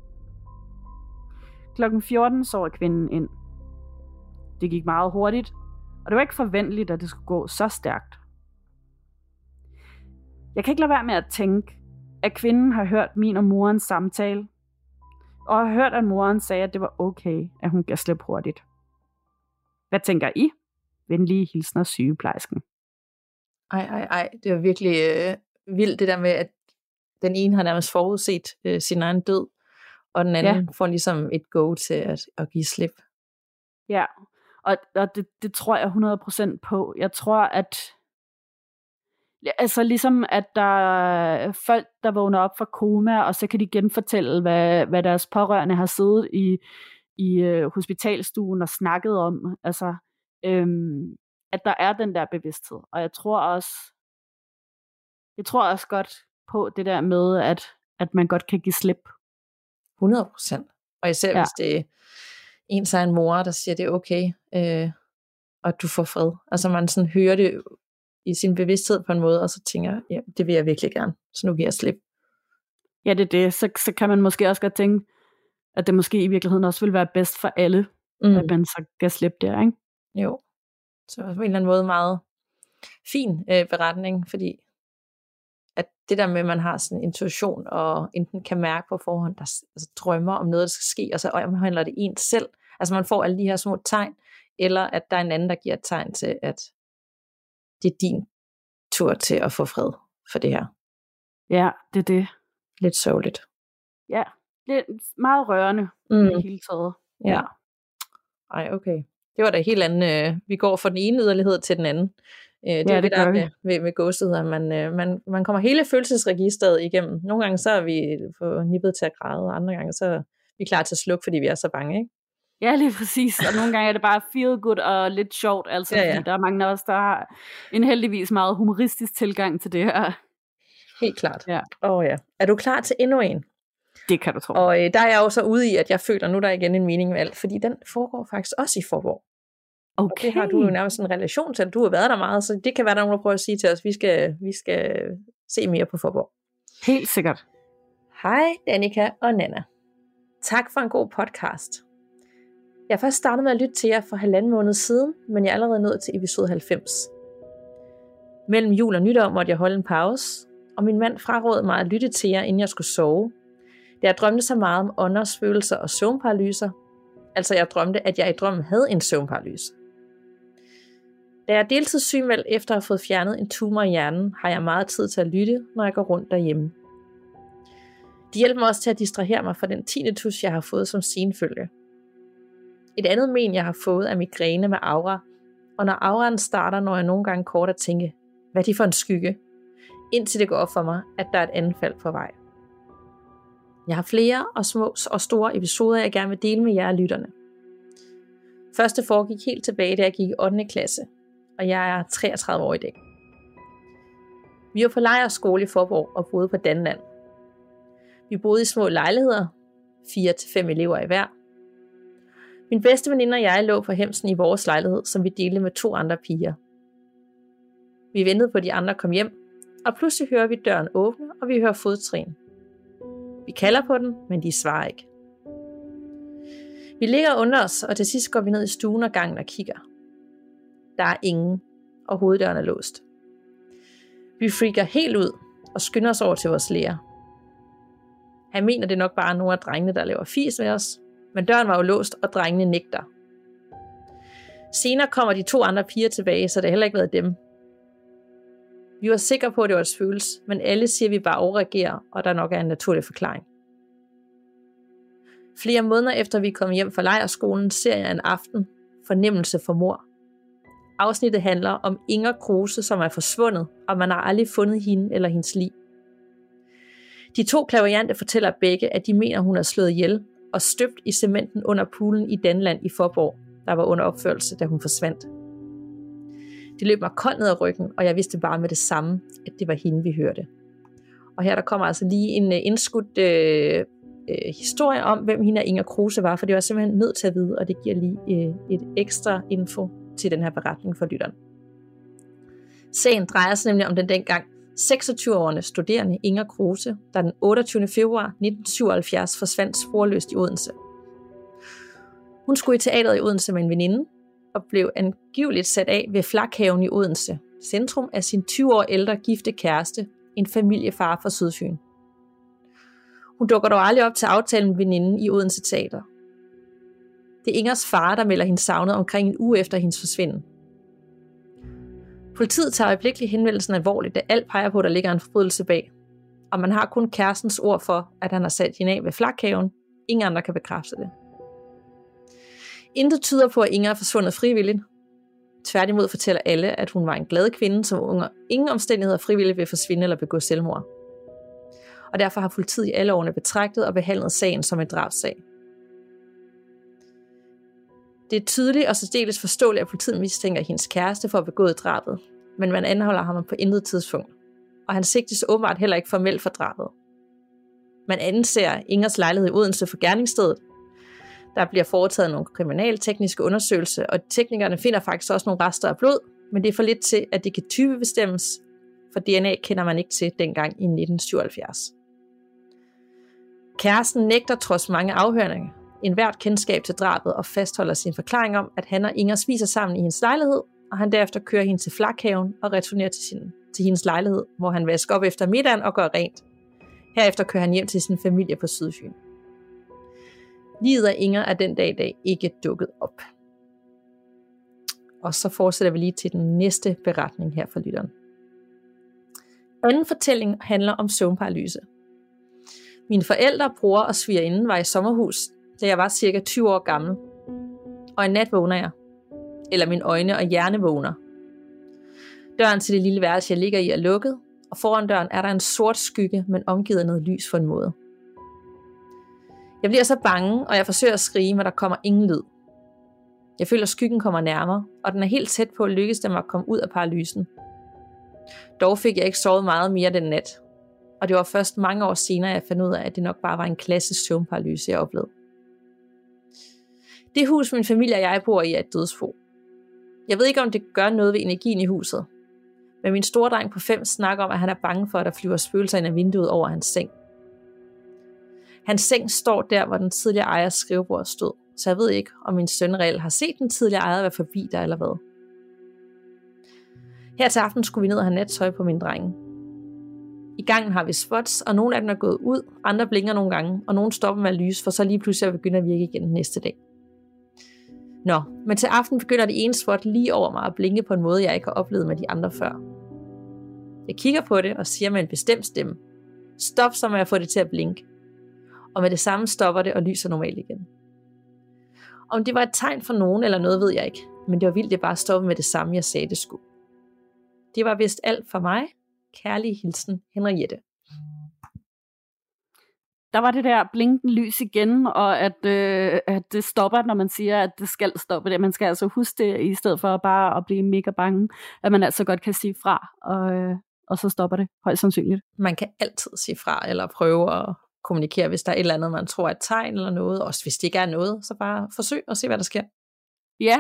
klokken fjorten sover kvinden ind. Det gik meget hurtigt, og det var ikke forventeligt, at det skulle gå så stærkt. Jeg kan ikke lade være med at tænke, at kvinden har hørt min og morens samtale, og har hørt, at moren sagde, at det var okay, at hun gav slip hurtigt. Hvad tænker I? Venlige hilsner sygeplejersken. Ej, ej, ej. Det er virkelig øh, vildt det der med, at den ene har nærmest forudset øh, sin egen død, og den anden ja. får ligesom et go til at, at give slip. Ja, og, og det, det tror jeg hundrede procent på. Jeg tror, at Altså ligesom, at der er folk, der vågner op fra koma, og så kan de genfortælle, hvad, hvad deres pårørende har siddet i, i øh, hospitalstuen og snakket om. Altså, øhm, at der er den der bevidsthed. Og jeg tror også, jeg tror også godt på det der med, at, at man godt kan give slip. hundrede procent. Og især ja. hvis det er ens egen mor, der siger, det er okay, øh, og at du får fred. Altså man sådan hører det i sin bevidsthed på en måde, og så tænker, ja, det vil jeg virkelig gerne, så nu giver jeg slip. Ja, det er det. Så, så kan man måske også godt tænke, at det måske i virkeligheden også vil være bedst for alle, mm. at man så kan slippe der, ikke? Jo. Så på en eller anden måde meget fin øh, beretning, fordi at det der med, at man har sådan en intuition, og enten kan mærke på forhånd, der altså, drømmer om noget, der skal ske, og så omhandler det en selv. Altså man får alle de her små tegn, eller at der er en anden, der giver et tegn til, at det er din tur til at få fred for det her. Ja, det er det. Lidt sørgeligt. Ja, lidt meget rørende mm. i hele taget. Ja. Ej, okay. Det var da helt andet. Øh, vi går fra den ene yderlighed til den anden. Øh, det ja, er det det der vi. med, med, med ghostet, at man, øh, man, man kommer hele følelsesregisteret igennem. Nogle gange så er vi for nippet til at græde, og andre gange så er vi klar til at slukke, fordi vi er så bange, ikke? Ja, lige præcis. Og nogle gange er det bare feel good og lidt sjovt, altså, ja, ja. fordi der er mange af os, der har en heldigvis meget humoristisk tilgang til det her. Helt klart. Ja. Oh, ja. Er du klar til endnu en? Det kan du tro. Og øh, der er jeg jo så ude i, at jeg føler, nu der er igen en mening med alt, fordi den foregår faktisk også i Faaborg. Okay. Og det har du jo nærmest en relation til, du har været der meget, så det kan være, der er nogen, der prøver at sige til os, vi skal, vi skal se mere på Faaborg. Helt sikkert. Hej Danika og Nana. Tak for en god podcast. Jeg først startede med at lytte til jer for halvanden måned siden, men jeg er allerede nået til episode halvfems. Mellem jul og nytår måtte jeg holde en pause, og min mand frarådede mig at lytte til jer, inden jeg skulle sove. Da jeg drømte så meget om ånders, følelser og søvnparalyser, altså jeg drømte, at jeg i drømmen havde en søvnparalyse. Da jeg er deltidssygemeldt efter at have fået fjernet en tumor i hjernen, har jeg meget tid til at lytte, når jeg går rundt derhjemme. De hjælper mig også til at distrahere mig fra den tinnitus, jeg har fået som senfølge. Et andet men, jeg har fået, er migræne med aura, og når auraen starter, når jeg nogle gange kort at tænke, hvad er det for en skygge, indtil det går op for mig, at der er et anfald på vej. Jeg har flere og små og store episoder, jeg gerne vil dele med jer lytterne. Første foregik helt tilbage, da jeg gik i ottende klasse, og jeg er treogtredive år i dag. Vi var på lejrskole i Faaborg og boede på Danland. Vi boede i små lejligheder, fire til fem elever i hver. Min bedste veninde og jeg lå på hemsen i vores lejlighed, som vi delte med to andre piger. Vi ventede på, at de andre kom hjem, og pludselig hører vi døren åbne, og vi hører fodtrin. Vi kalder på den, men de svarer ikke. Vi ligger under os, og til sidst går vi ned i stuen og gangen og kigger. Der er ingen, og hoveddøren er låst. Vi freaker helt ud og skynder os over til vores lærer. Han mener, det er nok bare nogle af drengene, der laver fis med os, men døren var jo låst, og drengene nægter. Senere kommer de to andre piger tilbage, så det har heller ikke været dem. Vi var sikre på, at det var et spøgelse, men alle siger, at vi bare overreagerer, og der nok er en naturlig forklaring. Flere måneder efter vi kom hjem fra lejrskolen, ser jeg en aften Fornemmelse for mord. Afsnittet handler om Inger Kruse, som er forsvundet, og man har aldrig fundet hende eller hendes lig. De to klaverjante fortæller begge, at de mener, hun er slået ihjel og støbt i cementen under poolen i Danland i Faaborg, der var under opførelse, da hun forsvandt. Det løb mig koldt ned ad ryggen, og jeg vidste bare med det samme, at det var hende, vi hørte. Og her der kommer altså lige en uh, indskudt uh, uh, historie om, hvem hende Inger Kruse var, for det var simpelthen nødt til at vide, og det giver lige uh, et ekstra info til den her beretning for lytteren. Sagen drejer sig nemlig om den dengang seksogtyve-årige studerende Inger Kruse, der den otteogtyvende februar nitten syvoghalvfjerds forsvandt sporløst i Odense. Hun skulle i teateret i Odense med en veninde, og blev angiveligt sat af ved Flakhaven i Odense, centrum af sin tyve år ældre gifte kæreste, en familiefar fra Sydfyn. Hun dukker dog aldrig op til aftalen med veninden i Odense Teater. Det er Ingers far, der melder hende savnet omkring en uge efter hendes forsvinden. Politiet tager øjeblikkeligt henvendelsen alvorligt, da alt peger på, at der ligger en forbrydelse bag, og man har kun kærestens ord for, at han har sat hende af ved Flakhaven. Ingen andre kan bekræfte det. Intet tyder på, at Inger er forsvundet frivilligt. Tværtimod fortæller alle, at hun var en glad kvinde, som under ingen omstændigheder frivilligt vil forsvinde eller begå selvmord. Og derfor har politiet i alle årene betragtet og behandlet sagen som en drabssag. Det er tydeligt og særdeles forståeligt, at politiet mistænker hendes kæreste for at begå drabet, men man anholder ham på intet tidspunkt, og han sigtes åbenbart heller ikke formelt for drabet. Man anser Ingers lejlighed i Odense for gerningsstedet. Der bliver foretaget nogle kriminaltekniske undersøgelser, og teknikerne finder faktisk også nogle rester af blod, men det er for lidt til, at det kan typebestemmes, for D N A kender man ikke til dengang i nitten syvoghalvfjerds. Kæresten nægter trods mange afhøringer en hvert kendskab til drabet og fastholder sin forklaring om, at han og Inger spiser sammen i hendes lejlighed, og han derefter kører hende til Flakhaven og returnerer til, sin, til hendes lejlighed, hvor han vasker op efter middagen og gør rent. Herefter kører han hjem til sin familie på Sydfyn. Livet af Inger er den dag i dag ikke dukket op. Og så fortsætter vi lige til den næste beretning her for lytteren. Anden fortælling handler om søvnparalyse. Mine forældre, bror og svigerinden var i sommerhus, da jeg var cirka tyve år gammel. Og en nat vågner jeg. Eller mine øjne og hjerne vågner. Døren til det lille værelse, jeg ligger i, er lukket, og foran døren er der en sort skygge, men omgivet af noget lys for en måde. Jeg bliver så bange, og jeg forsøger at skrige, men der kommer ingen lyd. Jeg føler, at skyggen kommer nærmere, og den er helt tæt på at lykkes dem at komme ud af paralysen. Dog fik jeg ikke sovet meget mere den nat, og det var først mange år senere, jeg fandt ud af, at det nok bare var en klassisk søvnparalyse, jeg oplevede. Det hus, min familie og jeg bor i, er et dødsbo. Jeg ved ikke, om det gør noget ved energien i huset, men min store dreng på fem snakker om, at han er bange for, at der flyver spøgelser ind af vinduet over hans seng. Hans seng står der, hvor den tidligere ejers skrivebord stod, så jeg ved ikke, om min søn reelt har set den tidligere ejer være forbi der eller hvad. Her til aften skulle vi ned og have nattøj på min drenge. I gangen har vi spots, og nogle af dem er gået ud, andre blinker nogle gange, og nogle stopper med at lyse, for så lige pludselig at begynde at virke igen næste dag. Nå, men til aften begynder det ene spot lige over mig at blinke på en måde, jeg ikke har oplevet med de andre før. Jeg kigger på det og siger med en bestemt stemme: stop, så må jeg få det til at blinke. Og med det samme stopper det og lyser normalt igen. Om det var et tegn for nogen eller noget, ved jeg ikke, men det var vildt, det bare stoppede med det samme, jeg sagde det skulle. Det var vist alt for mig. Kærlig hilsen, Henriette. Der var det der blinkende lys igen, og at, øh, at det stopper, når man siger, at det skal stoppe det. Man skal altså huske det, i stedet for bare at blive mega bange, at man altså godt kan sige fra, og, øh, og så stopper det, højst sandsynligt. Man kan altid sige fra, eller prøve at kommunikere, hvis der er et eller andet, man tror er et tegn eller noget. Også hvis det ikke er noget, så bare forsøg at se, hvad der sker. Ja.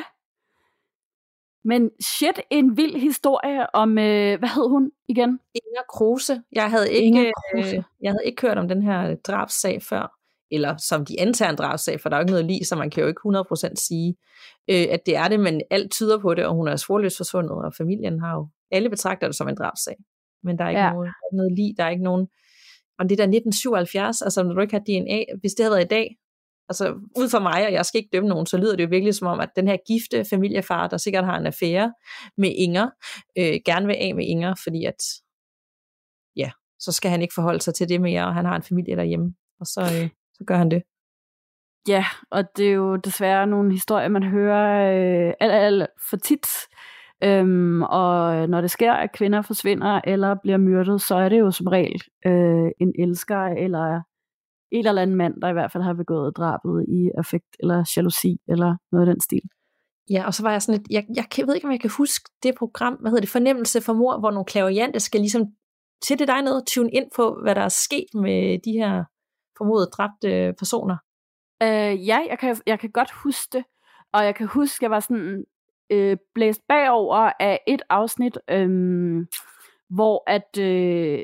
Men shit, en vild historie om, øh, hvad hed hun igen? Inger Kruse. Jeg havde ikke, øh, jeg havde ikke hørt om den her drabssag før, eller som de antager en drabssag, for der er jo ikke noget lige, så man kan jo ikke hundrede procent sige, øh, at det er det, men alt tyder på det, og hun er sporløst forsvundet, og familien har jo, alle betragter det som en drabssag, men der er ikke ja. noget, noget lige, der er ikke nogen, og det der nitten syvoghalvfjerds, altså når du ikke har D N A, hvis det havde været i dag, altså ud fra mig, og jeg skal ikke dømme nogen, så lyder det jo virkelig som om, at den her gifte familiefar, der sikkert har en affære med Inger, øh, gerne vil af med Inger, fordi at, ja, så skal han ikke forholde sig til det mere, og han har en familie derhjemme, og så, øh, så gør han det. Ja, og det er jo desværre nogle historier, man hører øh, alt, alt for tit, øhm, og når det sker, at kvinder forsvinder eller bliver myrdet, så er det jo som regel øh, en elsker, eller en eller anden mand, der i hvert fald har begået drabet i affekt eller jalousi, eller noget af den stil. Ja, og så var jeg sådan lidt, jeg, jeg ved ikke, om jeg kan huske det program, hvad hedder det, Fornemmelse for mord, hvor nogle clairvoyante skal ligesom til det dig noget, tune ind på, hvad der er sket med de her formodet dræbte personer. Øh, ja, jeg kan, jeg kan godt huske det, og jeg kan huske, jeg var sådan øh, blæst bagover af et afsnit, øh, hvor at øh,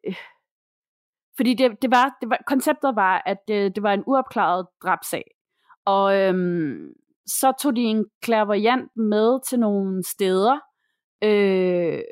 fordi det, det, var, det var, konceptet var, at det, det var en uopklaret drabsag. Og øhm, så tog de en clairvoyant med til nogle steder, øh,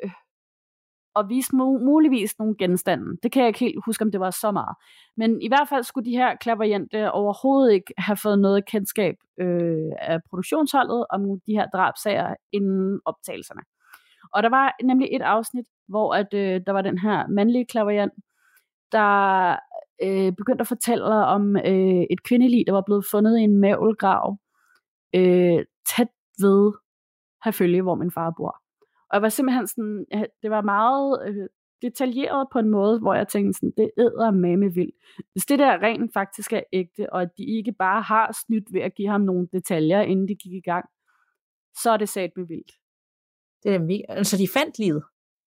og viste mu- muligvis nogle genstande. Det kan jeg ikke helt huske, om det var så meget. Men i hvert fald skulle de her clairvoyante overhovedet ikke have fået noget kendskab øh, af produktionsholdet om de her drabsager inden optagelserne. Og der var nemlig et afsnit, hvor at, øh, der var den her mandlige clairvoyant, der øh, begyndte at fortælle om øh, et kvindelig, der var blevet fundet i en mavlgrav øh, tæt ved have følge, hvor min far bor. Og jeg var simpelthen sådan, det var meget øh, detaljeret på en måde, hvor jeg tænkte sådan, det eddermame vildt. Hvis det der rent faktisk er ægte, og at de ikke bare har snydt ved at give ham nogle detaljer, inden de gik i gang, så er det satme vildt. Det er mega... Altså, de fandt livet?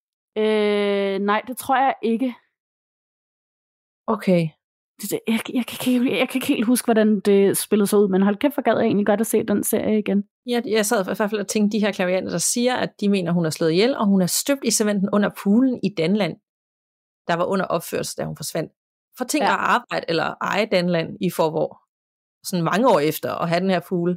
Øh, nej, det tror jeg ikke. Okay. Det, jeg, jeg, jeg, kan ikke, jeg kan ikke helt huske, hvordan det spillede sig ud, men hold kæft, hvor gad jeg egentlig godt at se den serie igen. Jeg, jeg sad i hvert fald og tænkte, de her klavianter, der siger, at de mener, hun er slået ihjel, og hun er støbt i cementen under poolen i Danland, der var under opførsel, da hun forsvandt. For tænk ja. At arbejde eller eje Danland i forvår, sådan mange år efter, at have den her pool,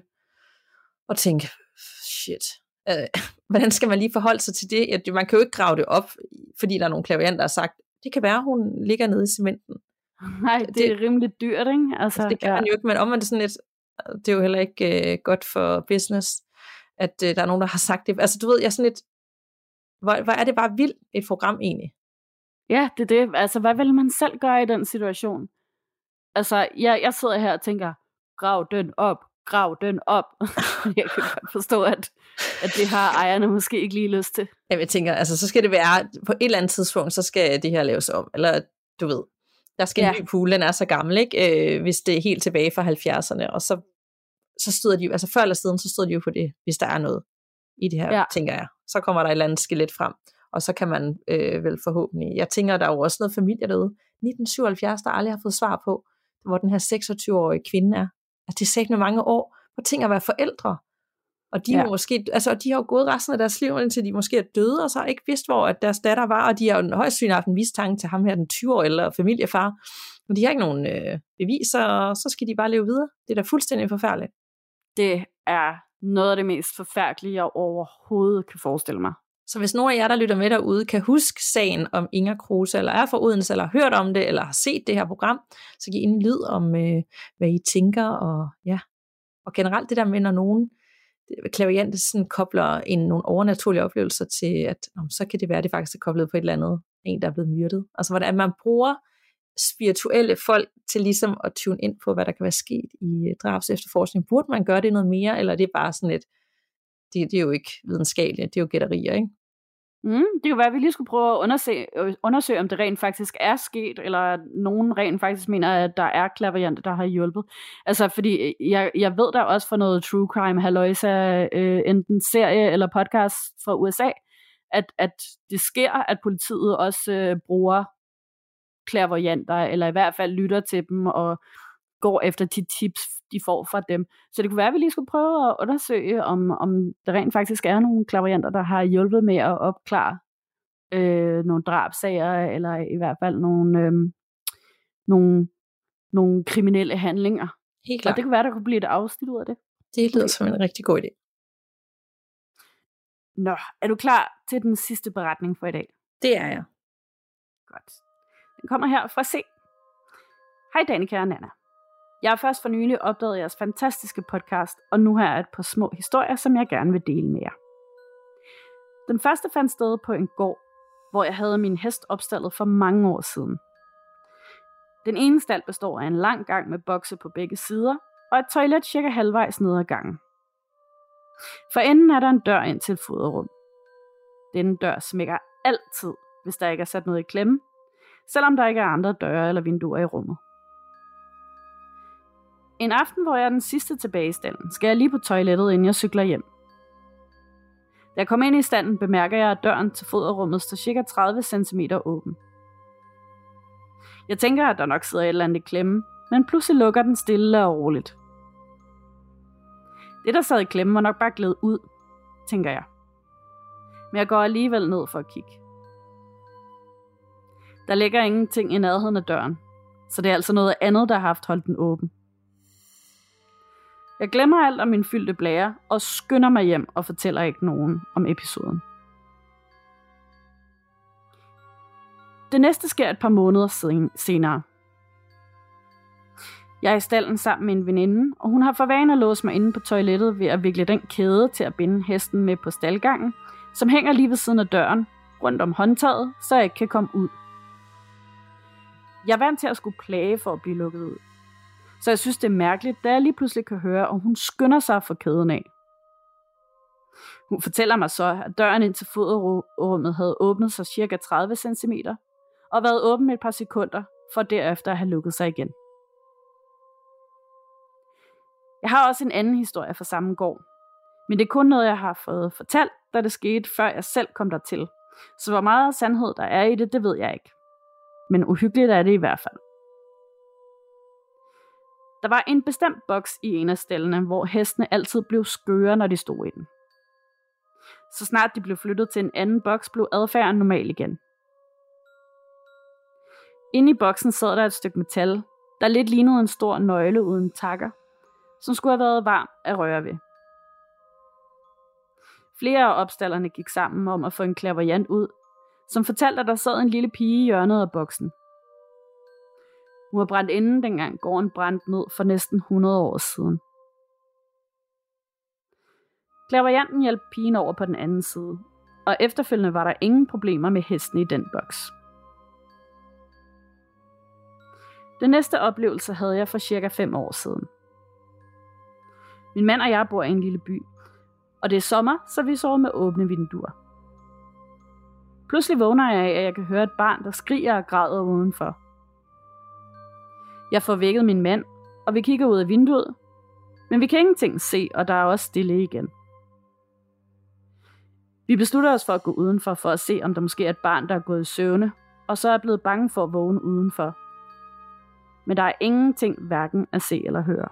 og tænke, shit, øh, hvordan skal man lige forholde sig til det? Ja, man kan jo ikke grave det op, fordi der er nogle klavianter, der har sagt, det kan være, hun ligger nede i cementen. Nej, det, det er rimelig dyrt, ikke? Altså, det kan ja. Man jo ikke, men omvendt det sådan lidt, det er jo heller ikke uh, godt for business, at uh, der er nogen, der har sagt det. Altså du ved, jeg er sådan lidt, hvor, hvor er det bare vildt et program egentlig? Ja, det er det. Altså, hvad vil man selv gøre i den situation? Altså, jeg, jeg sidder her og tænker, grav den op, grav den op. Jeg kan godt forstå, at, at det har ejerne måske ikke lige lyst til. Jamen, jeg tænker, altså, så skal det være, på et eller andet tidspunkt, så skal det her laves om, eller du ved, der skal en ja. Ny pool, den er så gammel, ikke? Øh, hvis det er helt tilbage fra halvfjerdserne, og så, så støder de jo, altså før eller siden, så støder de jo på det, hvis der er noget i det her, ja. Tænker jeg. Så kommer der et eller andet skelet frem, og så kan man øh, vel forhåbentlig, jeg tænker, der er jo også noget familie derude, nitten syvoghalvfjerds, der aldrig har fået svar på, hvor den her seksogtyve-årige kvinde er. Altså det er sagt med mange år, hvor ting at være forældre, og de, ja. måske, altså, de har jo gået resten af deres liv, indtil de måske er døde, og så har ikke vidst, hvor at deres datter var, og de har jo højst synligt haft en mistanke til ham her, den tyve år ældre familiefar, men de har ikke nogen øh, beviser, og så skal de bare leve videre. Det er da fuldstændig forfærdeligt. Det er noget af det mest forfærdelige, jeg overhovedet kan forestille mig. Så hvis nogen af jer, der lytter med derude, kan huske sagen om Inger Kruse, eller er fra Odense, eller har hørt om det, eller har set det her program, så giv en lyd om, øh, hvad I tænker, og ja, og generelt det der med, når nogen klavianter sådan kobler en, nogle overnaturlige oplevelser til, at om, så kan det være, at det faktisk er koblet på et eller andet, en der er blevet myrdet. Altså hvordan man bruger spirituelle folk til ligesom at tune ind på, hvad der kan være sket i drabs efterforskning. Burde man gøre det noget mere, eller er det bare sådan et, det, det er jo ikke videnskabeligt, det er jo gætterier, ikke? Mm, det kan være, at vi lige skulle prøve at undersøge, undersøge, om det rent faktisk er sket, eller nogen rent faktisk mener, at der er klaverjanter, der har hjulpet. Altså, fordi jeg, jeg ved der også fra noget true crime, halløjsa, øh, enten serie eller podcast fra U S A, at, at det sker, at politiet også øh, bruger klaverjanter, eller i hvert fald lytter til dem, og går efter de tips, de får fra dem. Så det kunne være, at vi lige skulle prøve at undersøge, om, om der rent faktisk er nogle klaverjanter, der har hjulpet med at opklare øh, nogle drabsager, eller i hvert fald nogle, øh, nogle, nogle kriminelle handlinger. Helt klart. Og det kunne være, der kunne blive et afsnit ud af det. Det lyder som en rigtig god idé. Nå, er du klar til den sidste beretning for i dag? Det er jeg. Godt. Den kommer her fra C. Hej Danika og Nana. Jeg har først for nylig opdaget jeres fantastiske podcast, og nu har jeg et par små historier, som jeg gerne vil dele med jer. Den første fandt sted på en gård, hvor jeg havde min hest opstaldet for mange år siden. Den ene stald består af en lang gang med bokse på begge sider, og et toilet cirka halvvejs ned ad gangen. For enden er der en dør ind til et foderrum. Denne dør smækker altid, hvis der ikke er sat noget i klemme, selvom der ikke er andre døre eller vinduer i rummet. En aften, hvor jeg er den sidste tilbage i stallen, skal jeg lige på toilettet, inden jeg cykler hjem. Da jeg kommer ind i stallen, bemærker jeg, at døren til foderrummet står cirka tredive centimeter åben. Jeg tænker, at der nok sidder et eller andet i klemme, men pludselig lukker den stille og roligt. Det, der sad i klemmen, var nok bare glædet ud, tænker jeg. Men jeg går alligevel ned for at kigge. Der ligger ingenting i nærheden af døren, så det er altså noget andet, der har haft holdt den åben. Jeg glemmer alt om min fyldte blære og skynder mig hjem og fortæller ikke nogen om episoden. Det næste sker et par måneder senere. Jeg er i stallen sammen med en veninde, og hun har for vane at låse mig inde på toilettet ved at vikle den kæde til at binde hesten med på staldgangen, som hænger lige ved siden af døren, rundt om håndtaget, så jeg ikke kan komme ud. Jeg er vant til at skulle plage for at blive lukket ud. Så jeg synes, det er mærkeligt, da jeg lige pludselig kan høre, at hun skynder sig for kæden af. Hun fortæller mig så, at døren ind til foderummet havde åbnet sig cirka tredive centimeter, og været åben et par sekunder, for derefter at have lukket sig igen. Jeg har også en anden historie fra samme gård, men det er kun noget, jeg har fået fortalt, da det skete, før jeg selv kom dertil. Så hvor meget sandhed der er i det, det ved jeg ikke. Men uhyggeligt er det i hvert fald. Der var en bestemt boks i en af stallene, hvor hestene altid blev skøre, når de stod i den. Så snart de blev flyttet til en anden boks, blev adfærden normal igen. Inde i boksen sad der et stykke metal, der lidt lignede en stor nøgle uden takker, som skulle have været varm at røre ved. Flere af opstallerne gik sammen om at få en clairvoyant ud, som fortalte, at der sad en lille pige i hjørnet af boksen. Hun var brændt inden dengang gården brændte ned for næsten hundrede år siden. Clairvoyanten hjalp pigen over på den anden side, og efterfølgende var der ingen problemer med hesten i den boks. Den næste oplevelse havde jeg for cirka fem år siden. Min mand og jeg bor i en lille by, og det er sommer, så vi sover med åbne vinduer. Pludselig vågner jeg af, at jeg kan høre et barn, der skriger og græder udenfor. Jeg får vækket min mand, og vi kigger ud af vinduet, men vi kan ingenting se, og der er også stille igen. Vi beslutter os for at gå udenfor for at se, om der måske er et barn, der er gået i søvne, og så er blevet bange for at vågne udenfor. Men der er ingenting hverken at se eller høre.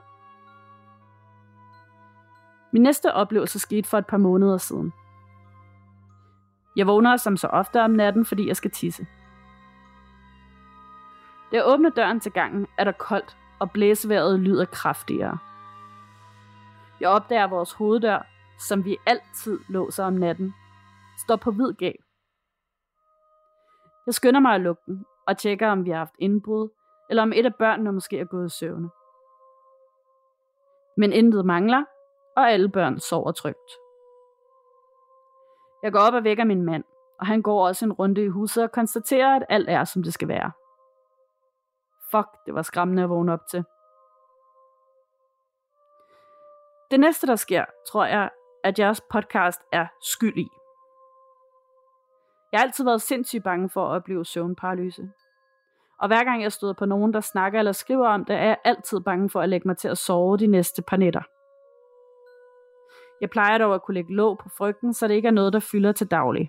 Min næste oplevelse skete for et par måneder siden. Jeg vågner som så ofte om natten, fordi jeg skal tisse. Da jeg åbner døren til gangen, er der koldt, og blæsevejret lyder kraftigere. Jeg opdager vores hoveddør, som vi altid låser om natten, står på vid gab. Jeg skynder mig at lukke den, og tjekker, om vi har haft indbrud, eller om et af børnene måske er gået i søvne. Men intet mangler, og alle børn sover trygt. Jeg går op og vækker min mand, og han går også en runde i huset og konstaterer, at alt er, som det skal være. Fuck, det var skræmmende at vågne op til. Det næste, der sker, tror jeg, at jeres podcast er skyld i. Jeg har altid været sindssygt bange for at opleve søvnparalyse. Og hver gang jeg støder på nogen, der snakker eller skriver om det, er jeg altid bange for at lægge mig til at sove de næste par nætter. Jeg plejer dog at kunne lægge låg på frygten, så det ikke er noget, der fylder til daglig.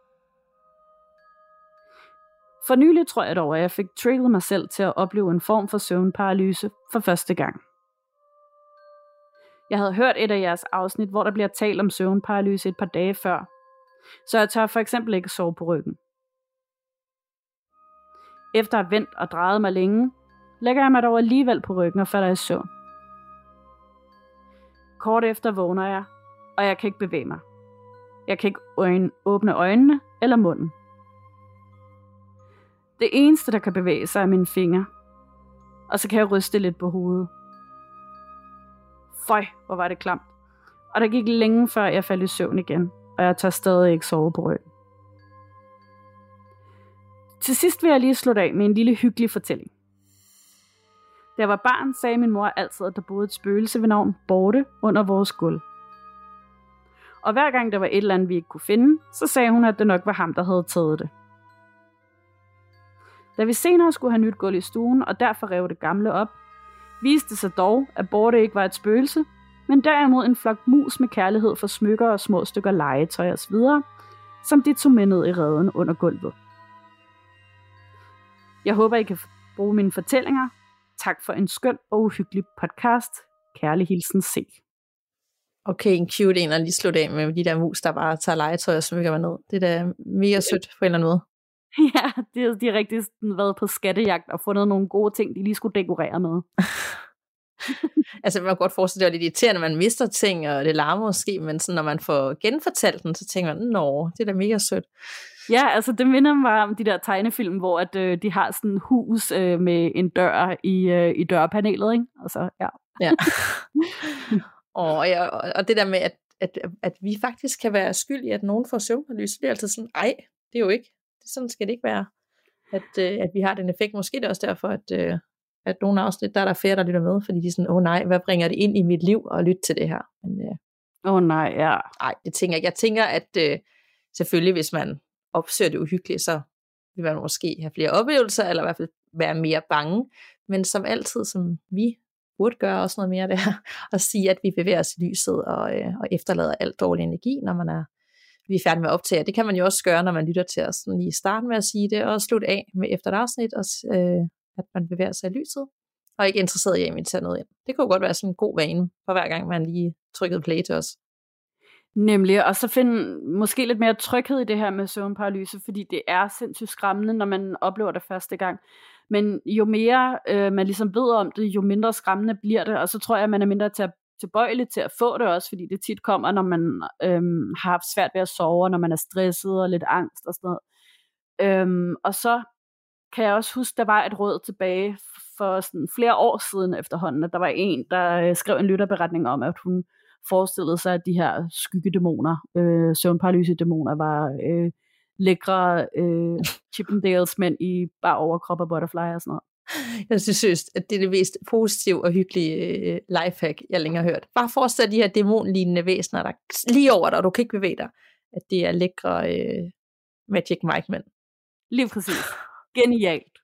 For nylig tror jeg dog, at jeg fik trigget mig selv til at opleve en form for søvnparalyse for første gang. Jeg havde hørt et af jeres afsnit, hvor der bliver talt om søvnparalyse et par dage før, så jeg tør for eksempel ikke sove på ryggen. Efter at have vendt og drejet mig længe, lægger jeg mig dog alligevel på ryggen og falder i søvn. Kort efter vågner jeg, og jeg kan ikke bevæge mig. Jeg kan ikke øjne, åbne øjnene eller munden. Det eneste, der kan bevæge sig, er mine fingre, og så kan jeg ryste lidt på hovedet. Føj, hvor var det klamt. Og der gik længe før jeg faldt i søvn igen, og jeg tør stadig ikke sove på ryggen. Til sidst vil jeg lige slutte af med en lille hyggelig fortælling. Da jeg var barn, sagde min mor altid, at der boede et spøgelse ved navn Borte under vores gulv. Og hver gang der var et eller andet, vi ikke kunne finde, så sagde hun, at det nok var ham, der havde taget det. Da vi senere skulle have nyt gulv i stuen, og derfor rev det gamle op, viste det sig dog, at Borte ikke var et spøgelse, men derimod en flok mus med kærlighed for smykker og små stykker legetøj og så videre, som de tog med ned i reden under gulvet. Jeg håber, I kan bruge mine fortællinger. Tak for en skøn og uhyggelig podcast. Kærlig hilsen C. Okay, en cute en at lige slutte af med de der mus, der bare tager legetøj og smykker mig ned. Det er da mega sødt på en eller anden måde. Ja, de har, de har rigtig været på skattejagt og fundet nogle gode ting, de lige skulle dekorere med. Altså man kan godt forestille, at det er lidt irriterende, når man mister ting, og det larmer måske, men sådan, når man får genfortalt den, så tænker man, nå, det er da mega sødt. Ja, altså det minder mig om de der tegnefilm, hvor at, øh, de har sådan en hus øh, med en dør i, øh, i dørpanelet, ikke? Altså, ja. Ja. og, ja, og det der med, at, at, at vi faktisk kan være skyld i, at nogen får søvnparalyse, det er altid sådan, ej, det er jo ikke. Sådan skal det ikke være, at, øh, at vi har den effekt. Måske det er også derfor, at, øh, at nogle afsnit, der er der flere, der lytter med, fordi de er sådan, åh oh, nej, hvad bringer det ind i mit liv og lytte til det her? Men, øh, Åh oh, nej, ja. Nej, det tænker jeg ikke. Jeg tænker, at øh, selvfølgelig, hvis man opsøger det uhyggelige, så vil man måske have flere oplevelser, eller i hvert fald være mere bange. Men som altid, som vi burde gøre også noget mere, det er at sige, at vi bevæger os i lyset og, øh, og efterlader alt dårlig energi, når man er, vi er færdige med at optage. Det kan man jo også gøre, når man lytter til os sådan lige starte med at sige det, og slutte af med efter et afsnit, og, øh, at man bevæger sig i lyset, og ikke interesseret i at invitere noget ind. Det kunne jo godt være sådan en god vane, for hver gang man lige trykkede play til os. Nemlig, og så finde måske lidt mere tryghed i det her med søvnparalyse, fordi det er sindssygt skræmmende, når man oplever det første gang. Men jo mere øh, man ligesom ved om det, jo mindre skræmmende bliver det, og så tror jeg, at man er mindre til tilbøjelig til at få det også, fordi det tit kommer, når man øhm, har haft svært ved at sove, når man er stresset og lidt angst og sådan noget. Øhm, og så kan jeg også huske, der var et råd tilbage for sådan flere år siden efterhånden, at der var en, der skrev en lytterberetning om, at hun forestillede sig, at de her skyggedæmoner, øh, søvnparalyse-dæmoner, var øh, lækre øh, Chippendales mænd i bare overkrop og butterfly og sådan noget. Jeg synes, at det er det mest positive og hyggelige øh, lifehack, jeg længere har hørt. Bare forestil de her dæmonlignende væsener, der lige over dig, og du kan ikke bevæge dig, at det er lækre øh, Magic Mike-mænd. Lige præcis. Genialt.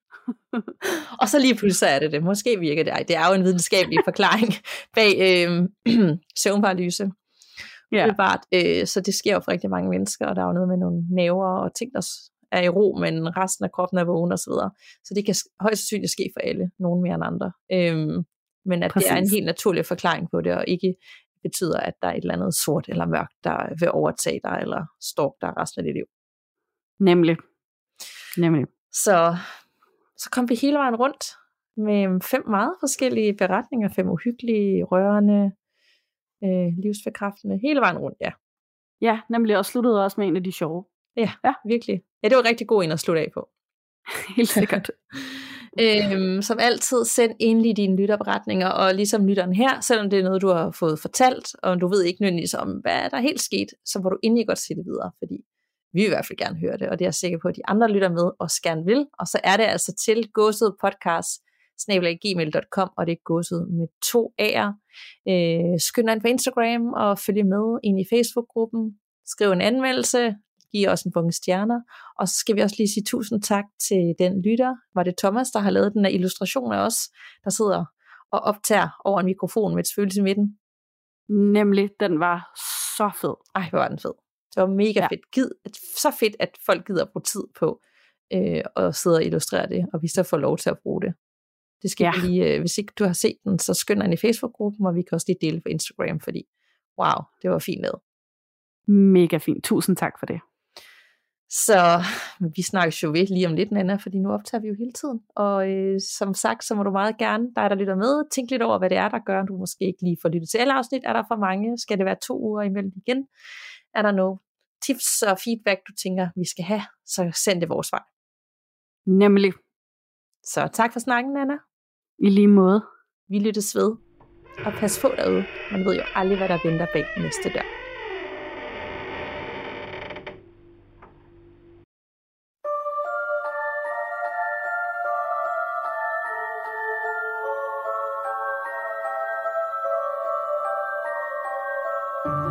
Og så lige pludselig er det det. Måske virker det. Ej, det er jo en videnskabelig forklaring bag øh, søvnparalyse. Ja. Øh, så det sker jo for rigtig mange mennesker, og der er jo noget med nogle nerver og ting, der er i ro, men resten af kroppen er vågen og så videre. Så det kan højst sandsynligt ske for alle, nogen mere end andre. Øhm, men at Præcis. Det er en helt naturlig forklaring på det, og ikke betyder, at der er et eller andet sort eller mørkt, der vil overtage dig, eller stalk dig resten af dit liv. Nemlig. Nemlig. Så, så kom vi hele vejen rundt med fem meget forskellige beretninger, fem uhyggelige, rørende, øh, livsbekræftende, hele vejen rundt, ja. Ja, nemlig, og sluttede også med en af de sjove. Ja, ja, virkelig. Ja, det var rigtig god en at slutte af på. Helt sikkert. øhm, som altid, send endelig dine lytterberetninger, og ligesom lytteren her, selvom det er noget, du har fået fortalt, og du ved ikke nødvendigvis om, hvad der er helt sket, så må du endelig godt se det videre, fordi vi vil i hvert fald gerne høre det, og det er jeg sikker på, at de andre lytter med også gerne vil, og så er det altså til gåsødpodcast snabel-a gmail punktum com, og det er gåsød med to A'er. Øh, skynd dig ind på Instagram, og følg med ind i Facebook-gruppen, skriv en anmeldelse, giv os en bunke stjerner, og så skal vi også lige sige tusind tak til den lytter. Var det Thomas, der har lavet den her illustration af os, der sidder og optager over en mikrofon med et følelse i midten? Nemlig, den var så fed. Ej, hvor var den fed. Det var mega ja. fedt. Gid, så fedt, at folk gider bruge tid på øh, at sidde og illustrere det, og vi så får lov til at bruge det. Det skal ja. vi lige, øh, hvis ikke du har set den, så skynd dig ind i Facebook-gruppen, og vi kan også lige dele på Instagram, fordi wow, det var fint lavet. Mega fint. Tusind tak for det. Så vi snakkes jo ved lige om lidt, Nana, fordi nu optager vi jo hele tiden. Og øh, som sagt, så må du meget gerne, dig der lytter med, tænk lidt over, hvad det er, der gør, du måske ikke lige får lyttet til alle afsnit. Er der for mange? Skal det være to uger imellem igen? Er der nogle tips og feedback, du tænker, vi skal have? Så send det vores vej. Nemlig. Så tak for snakken, Nana. I lige måde. Vi lyttes ved. Og pas på derude. Man ved jo aldrig, hvad der venter bag næste dør. Thank you.